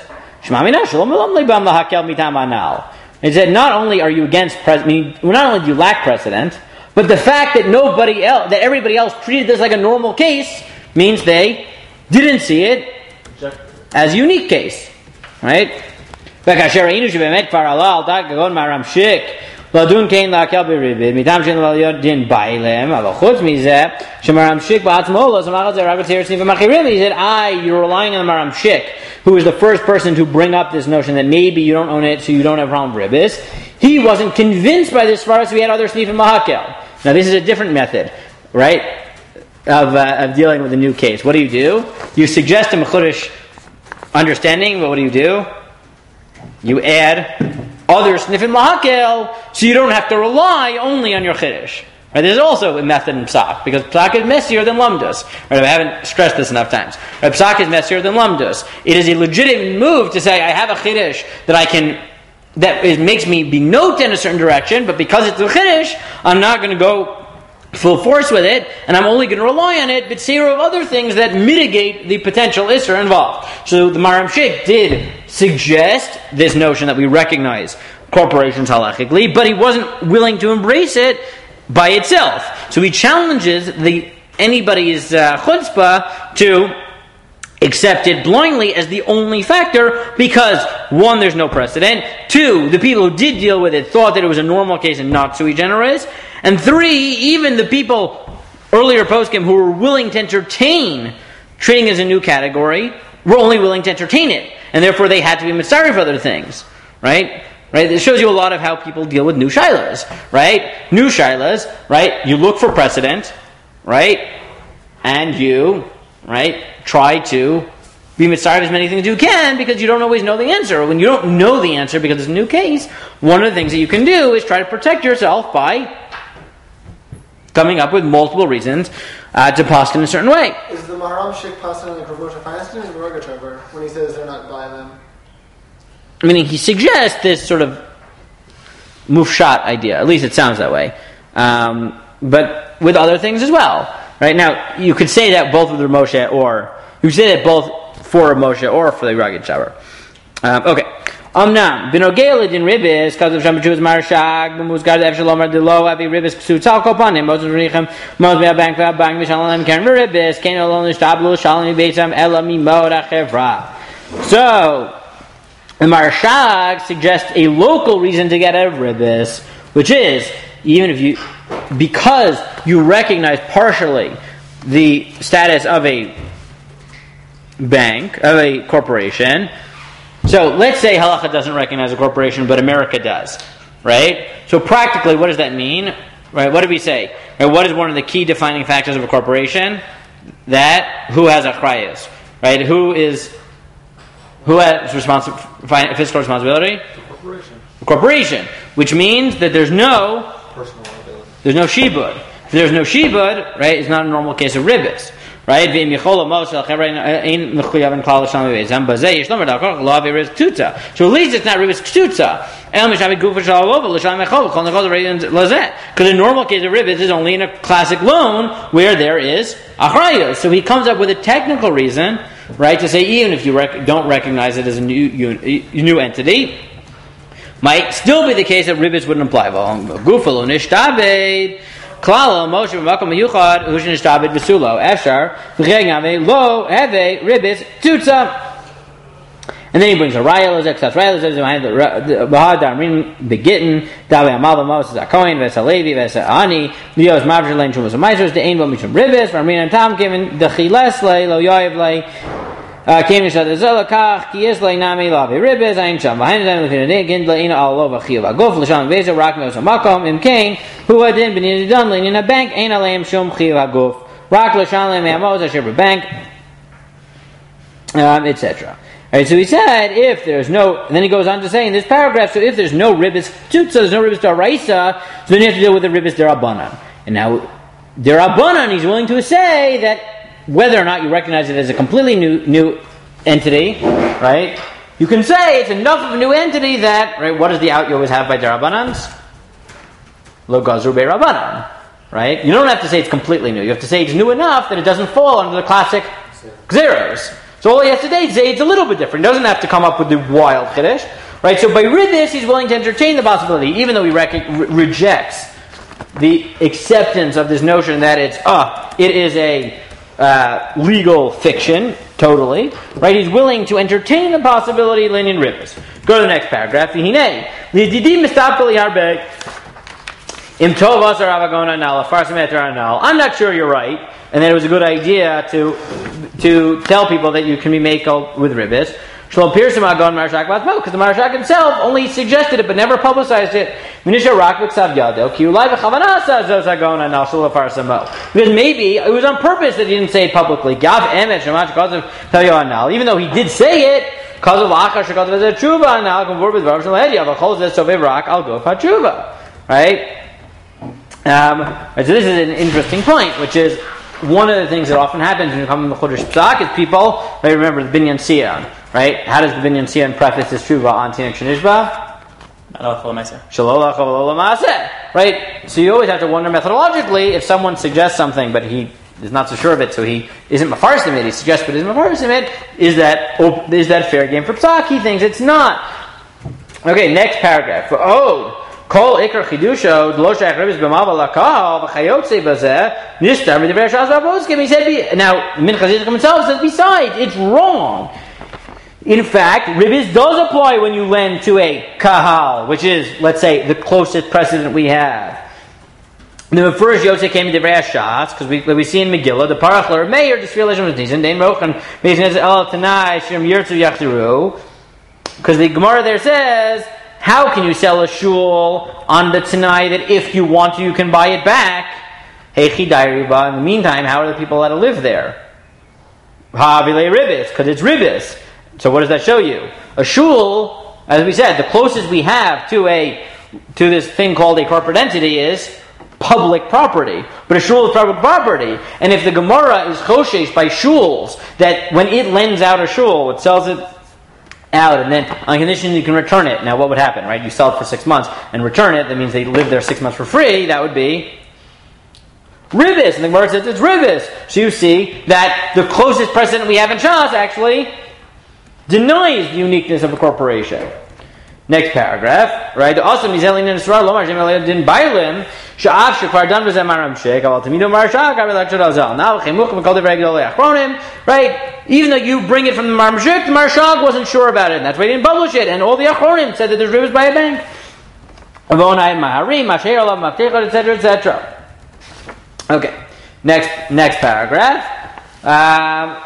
It said not only are you against precedent, not only do you lack precedent, but the fact that nobody else, that everybody else treated this like a normal case, means they didn't see it as a unique case. Right? וכאשר ראינו שבאמת כבר עלה על דעת גגון מהרמשיק לדון כן להקל בריבית מטעם שאין לו להיות דין באילם, אבל חוץ מזה שמרמשיק בעצמו לא שמח את זה רק בצייר סניף ומחירים. He said, I, you're relying on the Maramshik, who is the first person to bring up this notion that maybe you don't own it so you don't have problem with ribis. He wasn't convinced by this far as we had other sniff and mahakel. Now this is a different method, right, of, uh, of dealing with a new case. What do you do? You suggest a mechudesh understanding, but what do you do? You add other sniffin lahakel, so you don't have to rely only on your chiddush. Right? There's also a method in psak, because psak is messier than lumdus. Right? I haven't stressed this enough times. Right? Psak is messier than lumdus. It is a legitimate move to say, I have a chiddush that I can, that is, makes me be note in a certain direction, but because it's a chiddush, I'm not going to go full force with it, and I'm only going to rely on it, but zero of other things that mitigate the potential isser involved. So the Maramshik did suggest this notion that we recognize corporations halachically, but he wasn't willing to embrace it by itself. So he challenges the anybody's uh, chutzpah to accept it blindly as the only factor, because one, there's no precedent, two, the people who did deal with it thought that it was a normal case and not sui generis, and three, even the people earlier poskim who were willing to entertain treating as a new category were only willing to entertain it, and therefore they had to be mitzari for other things, right? Right? It shows you a lot of how people deal with new shilas, right? New shilas, right? You look for precedent, right? And you right? Try to be mitzvah as many things as you can because you don't always know the answer. When you don't know the answer because it's a new case, one of the things that you can do is try to protect yourself by coming up with multiple reasons uh, to paskin in a certain way. Is the Maharam Sheikh paskin on the Promotion Feinstein or the Rogachover when he says they're not by them? Meaning he suggests this sort of mufshat idea. At least it sounds that way. Um, but with other things as well. Right now, you could say that both with the Moshe or you could say that both for Moshe or for the Rugged Shower. Um, okay. Amnam b'nogel in ribis because of Shem Jews marshag b'muzgad evshalom adilo avi ribis psutzal kopanim moses rechem mos me'abank ve'abank v'shalom karen ribis kein alon ishtablu shalom beitam ela mimod achevra. So the marshag suggests a local reason to get out of ribis, which is even if you because you recognize partially the status of a bank, of a corporation. So let's say halacha doesn't recognize a corporation, but America does, right? So practically, what does that mean? Right? What did we say? Right? What is one of the key defining factors of a corporation? That who has achrayus, right? Who is who has responsi- fiscal responsibility? The corporation. The corporation, which means that there's no Personal liability. there's no shibud. If there's no shibud, right, it's not a normal case of ribis. Right? So at least it's not ribis ktutza. Because the normal case of ribis is only in a classic loan where there is achrayus. So he comes up with a technical reason, right, to say even if you rec- don't recognize it as a new un- new entity, might still be the case that ribis wouldn't apply. Klala Moshe b'makom miyuchad hushin ishtabed v'sulo Efshar v'chegame lo heve ribis tutza. And then he brings a raya lozek tzatz raya lozek behind the bahad damrin begitten davi amal b'mos zakoin v'esa levi v'esa ani lios mavjer lein shumos ma'isros de'ein bo mishum ribis v'armin and tam given dechiles le lo yoyev le. Came in shad zelakach ki is le nami lavi ribis ein sham behind them within a gin leina all over chiv agof l'sham v'eza rak meos makom im kain who had been benin done in a bank ein aleim shum chiv agof rak l'sham le me'amos asher bank um et cetera. Alright, so he said if there's no, and then he goes on to say in this paragraph, so if there's no ribis tutsa, there's no ribis daraisa, so then you have to deal with the ribis derabanan. And now derabanan, he's willing to say that whether or not you recognize it as a completely new new entity, right? You can say it's enough of a new entity that, right? What does the out you always have by derabanans? Lo gazru be rabbanan, right? You don't have to say it's completely new. You have to say it's new enough that it doesn't fall under the classic zeros. So all he has to say is it's a little bit different. He doesn't have to come up with the wild chiddush, right? So by ribis, he's willing to entertain the possibility, even though he rec- re- rejects the acceptance of this notion that it's ah, uh, it is a uh, legal fiction, totally, right? He's willing to entertain the possibility, Lenin ribis. Go to the next paragraph. V'hinei lididim mistapel yarbe im tov asar avagona nal afarsim eter anal. I'm not sure you're right, and that it was a good idea to to tell people that you can be makel with ribis. Shalom Pearson Magon Marshak Batmo, because the Marshak himself only suggested it but never publicized it. Minisha Rakvik Sav Yado, Kiulai V'Chavanasa Zosagona Nashul Farsamo. Because maybe it was on purpose that he didn't say it publicly. Gav Emet Shemach Kazav Tayo Anal. Even though he did say it, Kazav Acha Shekazav Zetshuva Anal Gavur with Rav Shalhedia V'Chol Zet Sovev Rak Al Go Fatshuva. Right? Um, right? So this is an interesting point, which is one of the things that often happens when you come to the Chodesh Psak is people, right, remember the Binyan Sion, right? How does the Binyan Sion preface his Tshuva on Tinek Shenishba? Shalolach Maseh. Right? So you always have to wonder methodologically if someone suggests something but he is not so sure of it, so he isn't Mefarsim it, he suggests but isn't Mefarsim it, is that, is that fair game for Psak? He thinks it's not. Okay, next paragraph. For Ode. Kol ikar chidusho dloshach ribis b'maval lakal v'chayotze bazeh nishtar v'divrei shas v'avoskim. He said, now Min Chazidus himself says, besides, it's wrong. In fact, ribis does apply when you lend to a kahal, which is, let's say, the closest precedent we have. The first Yotze came to divrei shas because we we see in Megillah the parachler meir disfir leshem nizin dein rochan beisnez el tanai shim yirtzu yachziru, because the Gemara there says, how can you sell a shul on the Tanai that if you want to, you can buy it back? Hey, in the meantime, how are the people allowed to live there? Havile ribis, because it's ribis. So what does that show you? A shul, as we said, the closest we have to a to this thing called a corporate entity is public property. But a shul is public property. And if the Gemara is choshesh by shuls, that when it lends out a shul, it sells it out, and then on condition you can return it. Now what would happen, right? You sell it for six months and return it, that means they live there six months for free, that would be ribis. And the Gemara says it's ribis. So you see that the closest precedent we have in Shas actually denies the uniqueness of a corporation. Next paragraph, right? Also, Mizelin and Isra Lomar Shemal Din Bailim Sha'af Shekvar Dan V'Zem Aram Shek Aval Tamido Marshak Aval Achad Azal. Now Chemuch Mekol Devrei Gedolei Achronim, right? Even though you bring it from the Marmshik, the Marshak wasn't sure about it, and that's why he didn't publish it. And all the Achronim said that there's rivers by a bank. Avonai Maharim Masher Alav Maftechot, et cetera, et cetera. Okay, next next paragraph. Um,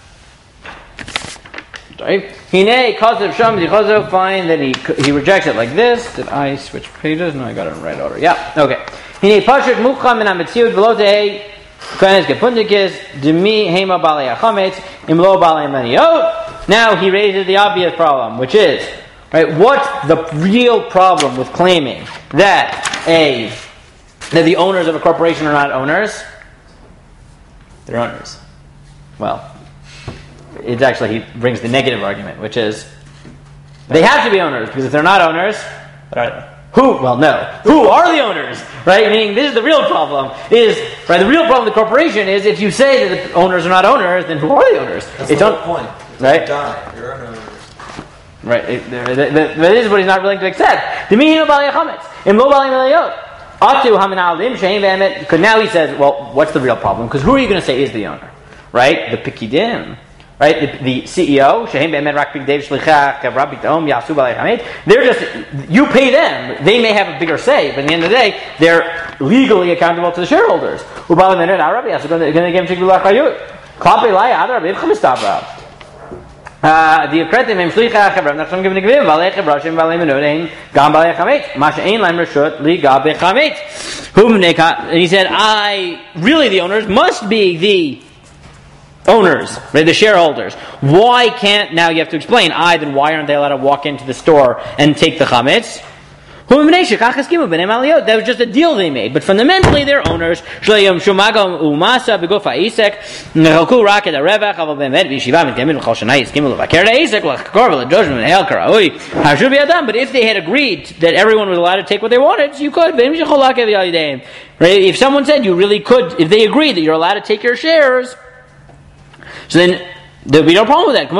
Sorry. Hine Kazav Sham Dichazo, fine, then he he rejects it like this. Did I switch pages? No, I got it in right order. Yeah, okay. Hine Pashut Mukham and Ametziut Velote Kanes Gepundikis Demi Hema Balei Achametz Imlo Balei Maniot. Now he raises the obvious problem, which is, right, what's the real problem with claiming that a that the owners of a corporation are not owners? They're owners. Well, it's actually, he brings the negative argument, which is they have to be owners, because if they're not owners, what are they? Who? Well, no. Who are the owners? Right? Meaning, this is the real problem. Is right? The real problem with the corporation is if you say that the owners are not owners, then who are the owners? That's it's the on, whole point. If right? you die, you're an owner. Right. It, that, that, that is what he's not willing to accept. Because now he says, well, what's the real problem? Because who are you going to say is the owner? Right? The Pikidim. Right, the, the C E O, they're just, you pay them, they may have a bigger say, but at the end of the day, they're legally accountable to the shareholders. And he said, I, really the owners must be the owners, right, the shareholders. Why can't, now you have to explain, I, then why aren't they allowed to walk into the store and take the chametz? That was just a deal they made, but fundamentally they're owners. How should be done? But if they had agreed that everyone was allowed to take what they wanted, you could. If someone said you really could, if they agreed that you're allowed to take your shares, so then there'll be no problem with that.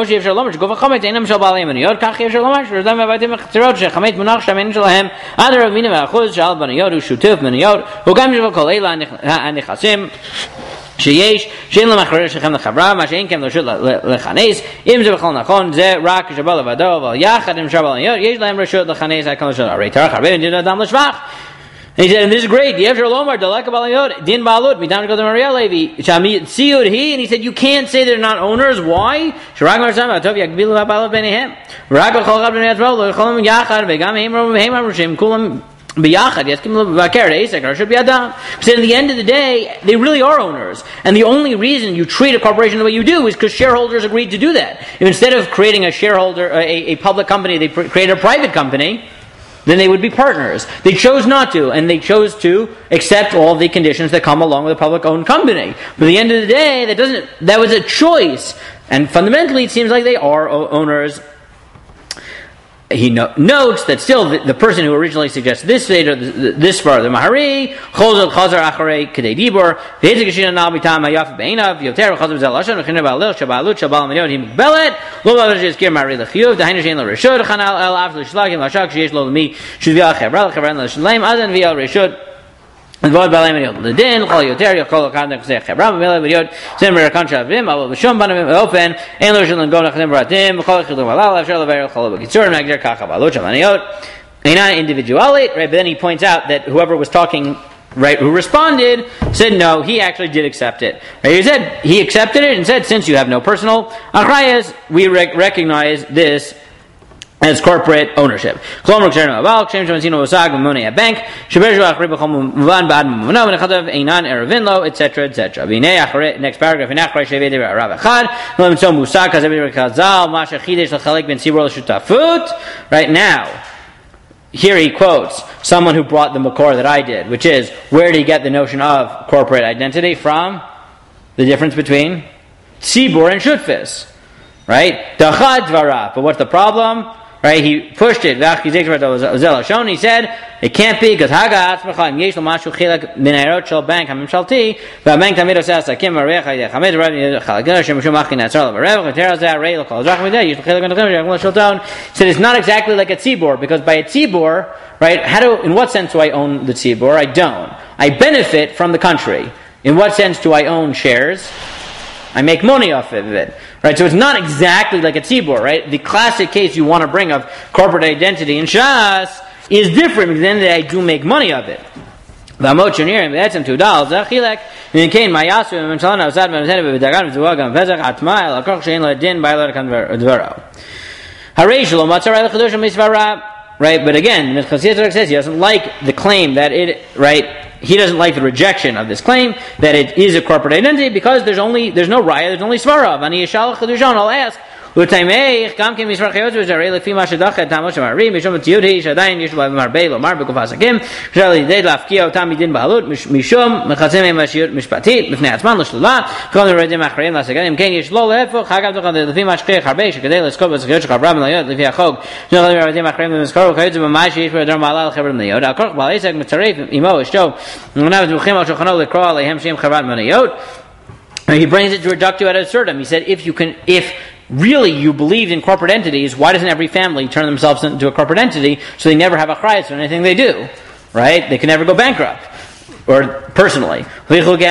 שיש, שאין למחרר שלכם לחברה, מה שאין כן לרשות לכנס, אם זה בכל נכון, זה רק שבא לבדו, אבל יחד עם שבא לניות, יש להם רשות לכנס, הכל רשות, הרי תרח הרבה ודין אדם לשבח. And he said, and this is great. Yevshar Lomar, Dalek Balayot, Din Balut, Midam Go to Maria Levi, Shami Tsiud he, and he said, you can't say they're not owners. Why? Shirag Marsam, Atov Yakbilu Balut Benehem. Rag Cholab Ben Yatrol, Cholam Yachar, Vegam Hemrom, Hemam Rushim, Kulam Biyachad, Yaskim Vakar, Asek, or should be Adam. So in the end of the day, they really are owners. And the only reason you treat a corporation the way you do is because shareholders agreed to do that. If instead of creating a shareholder, a, a public company, they pr- created a private company, then they would be partners. They chose not to, and they chose to accept all the conditions that come along with a public-owned company. But at the end of the day, that doesn't. That was a choice, and fundamentally, it seems like they are o- owners. He no- notes that still the, the person who originally suggested this Seder, this far, the Mahari, Chozot Chazar Acharei Kedei Dibor, V'Hitzik Yishina Nal Mitam Hayaf Beinav, Yoter Chazar Zel Lashon, V'Chinei Ba'alil, Shabalut, Shabal Minot, Him Belet, Lo Ba'alash Yizkir Mahari L'Chiyuv, Dahainu Shein Lo Reshud, Chanal El Av L'Shlagim Lashak, Sheyesh Lo L'mi, Shuvia Chevra, L'Chevran L'Shlaim, Azan V'Yal Reshud, V'Vod Ba'alei Minot, L'Din, Chol Yoter, Yachol L'Kadnek Zeh Chevra, V'Mele V'Yod, Zem Rerakan Shavim, Avol V'Shom Banavim Open, Ein Lo Shilin Gon L'Chadim Baratim, V'Chol L'Chidum Alal, Avshar L'Ver L'Chol L'Kitzur, Magdir Kacha Ba'alot Shamaniyot, Einan individuality, right? But then he points out that whoever was talking, right, who responded, said no, he actually did accept it. Right? He said, he accepted it and said, since you have no personal achrayas, we rec- recognize this as corporate ownership. Bank. et cetera, et cetera. Next paragraph. Right now, here he quotes someone who brought the makor that I did, which is, where did he get the notion of corporate identity from? The difference between tzibur and shutfis. Right? But what's the problem? Right? He pushed it. He said, it can't be because Haga Atzmacha Yesh Lamashu Chilak Minarot Shel Bank Hamimshalti, Bank Tamid Osas Akim Marech Hamed Rav Chalagana Shem Mishum Machin Atzal Barev Teraz Arei Lokal Zach Midei Yesh Chilak Minarot Shel Down. Said it's not exactly like a tzibur, because by a tzibur, right? How do in what sense do I own the tzibur? I don't. I benefit from the country. In what sense do I own shares? I make money off of it. Right, so it's not exactly like a tzibur, right? The classic case you want to bring of corporate identity in Shas is different, because then I do make money of it. V'amot shenirim v'etzem tudal zachilek v'nkein mayasu v'memshalana v'sad v'memshenev v'dagan v'zuagam v'ezach atma el akoch shein l'adin b'aylar kan dvaro. Hareish lo matzarai l'chadosh misvara. Right, but again, Mitzvah says he doesn't like the claim that it, right, he doesn't like the rejection of this claim that it is a corporate identity, because there's only there's no raya, there's only svara. Ani yishal chadushon. I'll ask. Utaymei gam kim misvar chayot v'zarei lefi ma shedachet tamos shemari mishum tziyudi shadayin yishlo marbei lomar b'kufasakim shali dei lafkia otam midin bahalut mishum mechatzem emashiyut mishpatit b'fnei atzman l'shlula chol neredim achreim l'sagadim ken yishlo lehefuch hagav duchan lefi ma shkei charbei shekadei leskot b'zachiyot shechabram l'yot lefi achog shal neredim achreim l'meskor v'chayot b'mai sheyish b'adar ma'ala l'chabram l'yot akorch b'aleisek mitzaref imo ishto unav d'muchim al shulchano l'kro alehem shem chabrat l'yot. He brings it to reductio ad absurdum. He said, if you can, if really you believed in corporate entities, why doesn't every family turn themselves into a corporate entity so they never have a chrayas on anything they do? Right? They can never go bankrupt. Or personally. He said,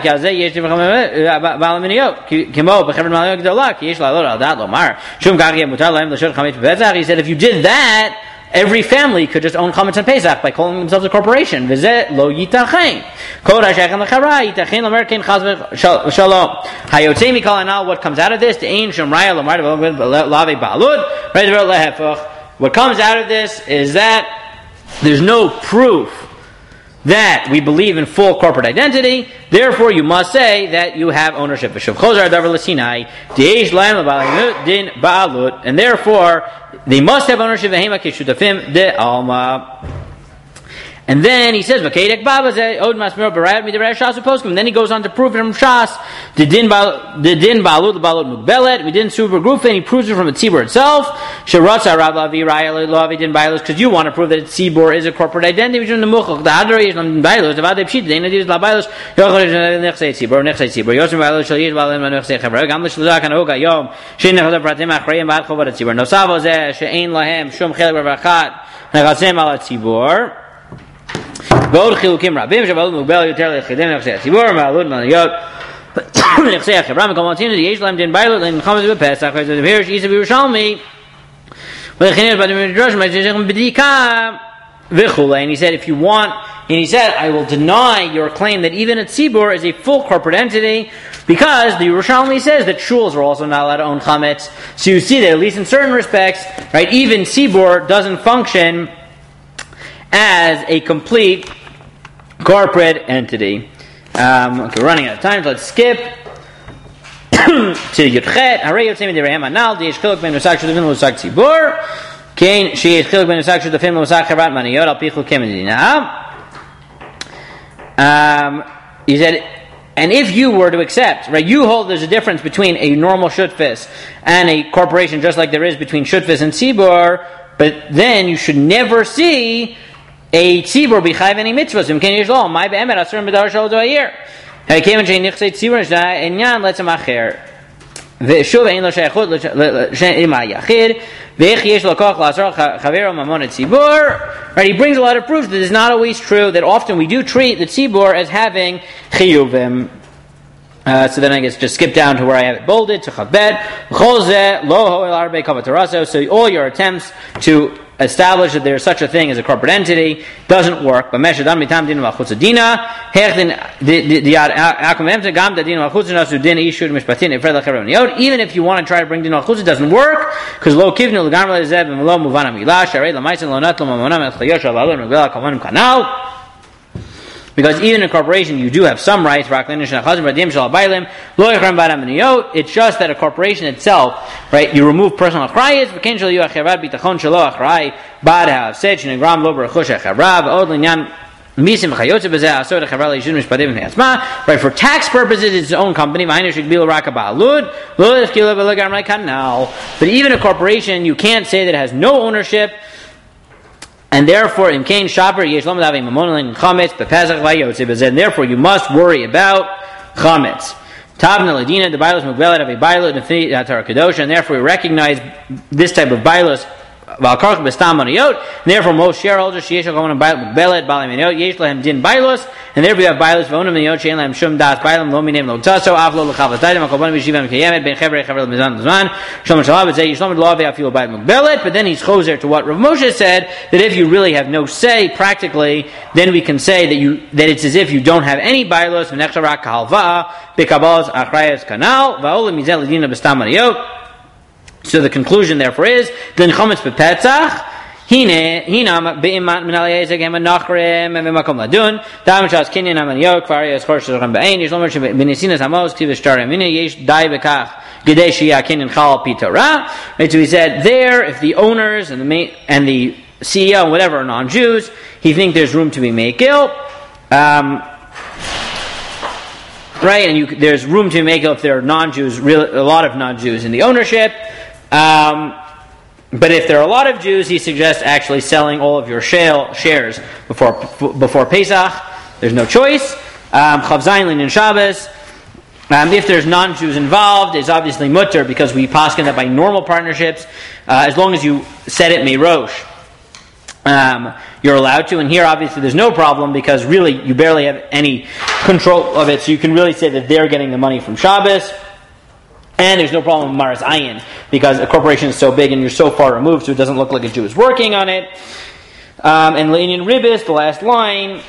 if you did that, every family could just own chametz and pesach by calling themselves a corporation. V'zeh lo yitachen. Kol ha'shaychen l'chara yitachen l'mer ken chaz v'shalom. Hayotzei mikol anal. What comes out of this? The ein shem raya l'mar lave ba'alud. What comes out of this is that there's no proof that we believe in full corporate identity. Therefore, you must say that you have ownership. And therefore, they must have ownership. And then he says, and then he goes on to prove it from Shas. We didn't super group, and he proves it from the tzibur itself. Because you want to prove that tzibur is a corporate identity. ועוד חילוקים רבים שבעלות מוגבל יותר ליחידים נכסי הציבור מעלות מניות נכסי החברה מקום מצינו יש להם דין ביילות לנחמת בפסח וזה דבר שאיסה בירושלמי ולכן בדים מדרוש מג'שכם בדיקה וכו'. And he said, if you want, and he said, I will deny your claim that even a tzibur is a full corporate entity, because the Yerushalmi says that shuls are also not allowed to own chametz. So you see that at least in certain respects, right, even tzibur doesn't function as a complete corporate entity. Um, okay, we're running out of time, so let's skip to Yudchet. Harei yotzei midirehem anal, di yesh chiluk ben musak shutafim l'musak tzibur, kein she yesh chiluk ben musak shutafim l'musak chavrat maniyot al pi chukim medina. Um, he said, and if you were to accept, right, you hold there's a difference between a normal shutfis and a corporation, just like there is between shutfis and tzibur, but then you should never see a tzibur b'chayv any mitzvahs. Im ken yesh lo, my be'emet asurim b'dar shal do ayir. Hakemen shein nichsei tzibur nishna enyan letzem acher. Ve'shuv ein lo shayachut she'im ha'yachid. Ve'ech yesh lo koch la'asar chavero mamon tzibur. Right, he brings a lot of proofs that it's not always true, that often we do treat the tzibur as having chiyuvim. Uh, so then I guess just skip down to where I have it bolded, to chabed. So all your attempts to establish that there's such a thing as a corporate entity doesn't work. But even if you want to try to bring din al chutz, it doesn't work because lo kivnu l'gamar lezeh v'lo muvan hamilah sharei l'maisen lo nat lo mamonam el chayot shal v'alon v'gel kavanim kanal. Because even in a corporation, you do have some rights. It's just that a corporation itself, right? You remove personal achrayas. Right, for tax purposes, it's its own company. But even a corporation, you can't say that it has no ownership. And therefore, in Kain Shaper, Yesh Lomad Avim Mamonalin Chametz Bepezach Vayotze. And therefore, you must worry about Chametz. Tavna Ladina, the Bailos Mugbelet of a Bailot and Torah Kedosha, and therefore we recognize this type of Bailos. Therefore, most shareholders, Yesh Lomad Mugbelet, Balim Menot, Yesh Lahem Din Bailos, and therefore we have Bailos Vonam Menot, Shein Lahem Shum Das Bailam, Lo Minem Lo Tasso, Avlo Lechavatayim, Akoban Vishivam Kayemet, Ben Chevre, Chevre Mizan Zman, Shalom Shalom would say, Yesh Lomad Lo Ave Afil Bait Mugbelet, but then he's choser to what Rav Moshe said, that if you really have no say, practically, then we can say that you that it's as if you don't have any Bailos, V'nechsharak Kahalva'a, Bekabal's Achrayas Kanal, Va'olim Mizel Ladina Bestam Mariyot. So the conclusion, therefore, is then Chometz bePetzach. Hine hinam beimat min aliyezek hem nachrem and makom ladun. Dam shas kinyan amaniyok various horses on bein. Yesh lomer benisinas hamos ktiv shtarim. Hine yesh dai bekach gedei shia kinyan chal pitorah. Right, so he said there, if the owners and the main, and the C E O and whatever are non-Jews, he thinks there's room to be mekil. Um, right, and you, there's room to be mekil if there are non-Jews, real, a lot of non-Jews in the ownership. Um, but if there are a lot of Jews, he suggests actually selling all of your shale shares before before Pesach. There's no choice. Um, Chav Zayin Linin Shabbos. Um, if there's non-Jews involved, it's obviously mutter because we paskin that by normal partnerships, uh, as long as you set it meirosh, um, you're allowed to. And here, obviously, there's no problem because really you barely have any control of it. So you can really say that they're getting the money from Shabbos. And there's no problem with Maras Ayin, because a corporation is so big and you're so far removed, so it doesn't look like a Jew is working on it. Um, and Leinian Ribis, the last line,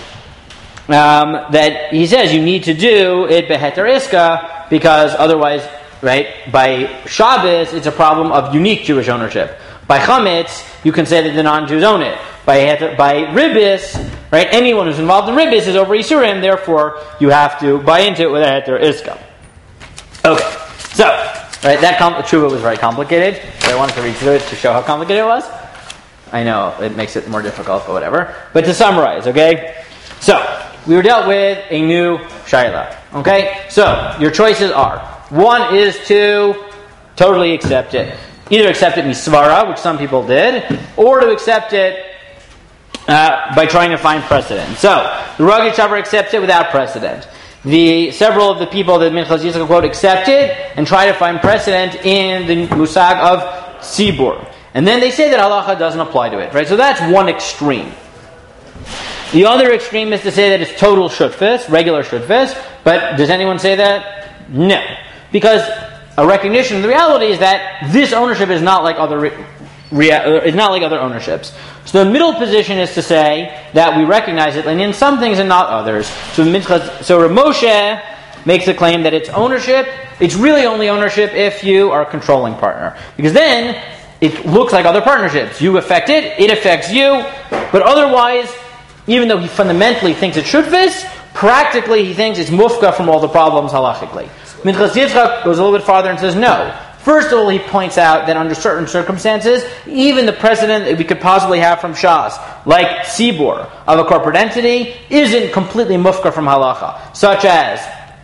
um, that he says you need to do it beheter iska, because otherwise, right, by Shabbos, it's a problem of unique Jewish ownership. By Chametz, you can say that the non-Jews own it. By heter, by Ribis, right, anyone who's involved in Ribis is over Yisurim, therefore you have to buy into it with a heter iska. Okay. So, right, that com- tshuva was very complicated, but I wanted to read through it to show how complicated it was. I know it makes it more difficult, but whatever. But to summarize, okay? So, we were dealt with a new shayla, okay? So, your choices are, one is to totally accept it. Either accept it misvara, which some people did, or to accept it uh, by trying to find precedent. So, the Ragid Shavar accepts it without precedent. The several of the people that Minchas Yitzchak quote accepted and try to find precedent in the musag of Sibur. And then they say that halacha doesn't apply to it, right? So that's one extreme. The other extreme is to say that it's total shutfis, regular shutfis, but does anyone say that? No. Because a recognition of the reality is that this ownership is not like other re- rea- it's not like other ownerships. So the middle position is to say that we recognize it, and in some things and not others. So so Rav Moshe makes a claim that it's ownership. It's really only ownership if you are a controlling partner, because then it looks like other partnerships. You affect it, it affects you, but otherwise, even though he fundamentally thinks it should fit, practically he thinks it's mufka from all the problems halachically. Minchas Yitzchak goes a little bit farther and says no. First of all, he points out that under certain circumstances, even the precedent that we could possibly have from Shas, like Sibur, of a corporate entity, isn't completely mufka from halacha, such as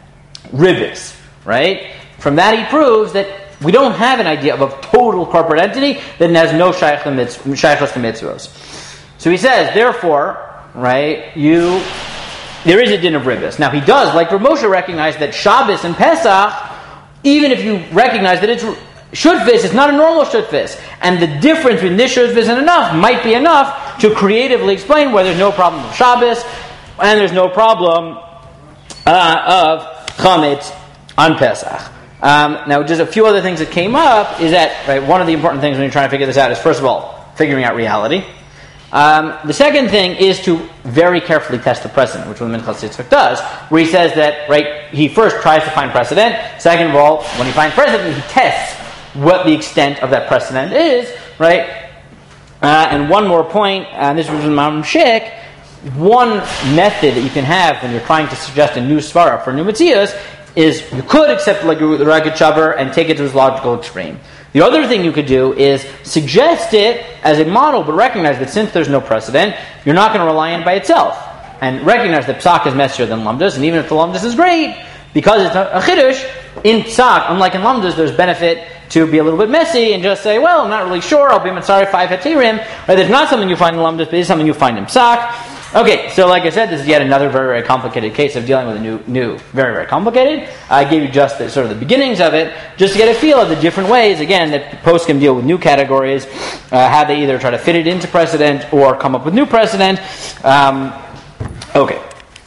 Ribis, right? From that he proves that we don't have an idea of a total corporate entity that has no shaykhs to mitzvos. So he says, therefore, right, you, there is a din of Ribis. Now he does, like Rav Moshe, recognize that Shabbos and Pesach, even if you recognize that it's shutfis, it's not a normal shutfis. And the difference between this shutfis and enough might be enough to creatively explain why there's no problem of Shabbos and there's no problem uh, of Chametz on Pesach. Um, now, just a few other things that came up is that, right, one of the important things when you're trying to figure this out is, first of all, figuring out reality. Um, the second thing is to very carefully test the precedent, which Minchas Yitzchak does, where he says that, right, he first tries to find precedent. Second of all, when he finds precedent, he tests what the extent of that precedent is, right? Uh, and one more point, and this was from Mamre Shik, one method that you can have when you're trying to suggest a new svara for new metzias is you could accept like the Ragged Shavar and take it to its logical extreme. The other thing you could do is suggest it as a model, but recognize that since there's no precedent, you're not going to rely on it by itself. And recognize that Psak is messier than Lamdas, and even if the Lamdas is great, because it's a, a Chiddush, in Psak, unlike in Lamdas, there's benefit to be a little bit messy and just say, well, I'm not really sure, I'll be Matsari five Hatirim. Right? There's not something you find in Lamdas, but it's something you find in Psak. Okay, so like I said, this is yet another very, very complicated case of dealing with a new, new, very, very complicated. I gave you just the, sort of the beginnings of it, just to get a feel of the different ways, again, that poskim deal with new categories, uh, how they either try to fit it into precedent or come up with new precedent. Um, okay.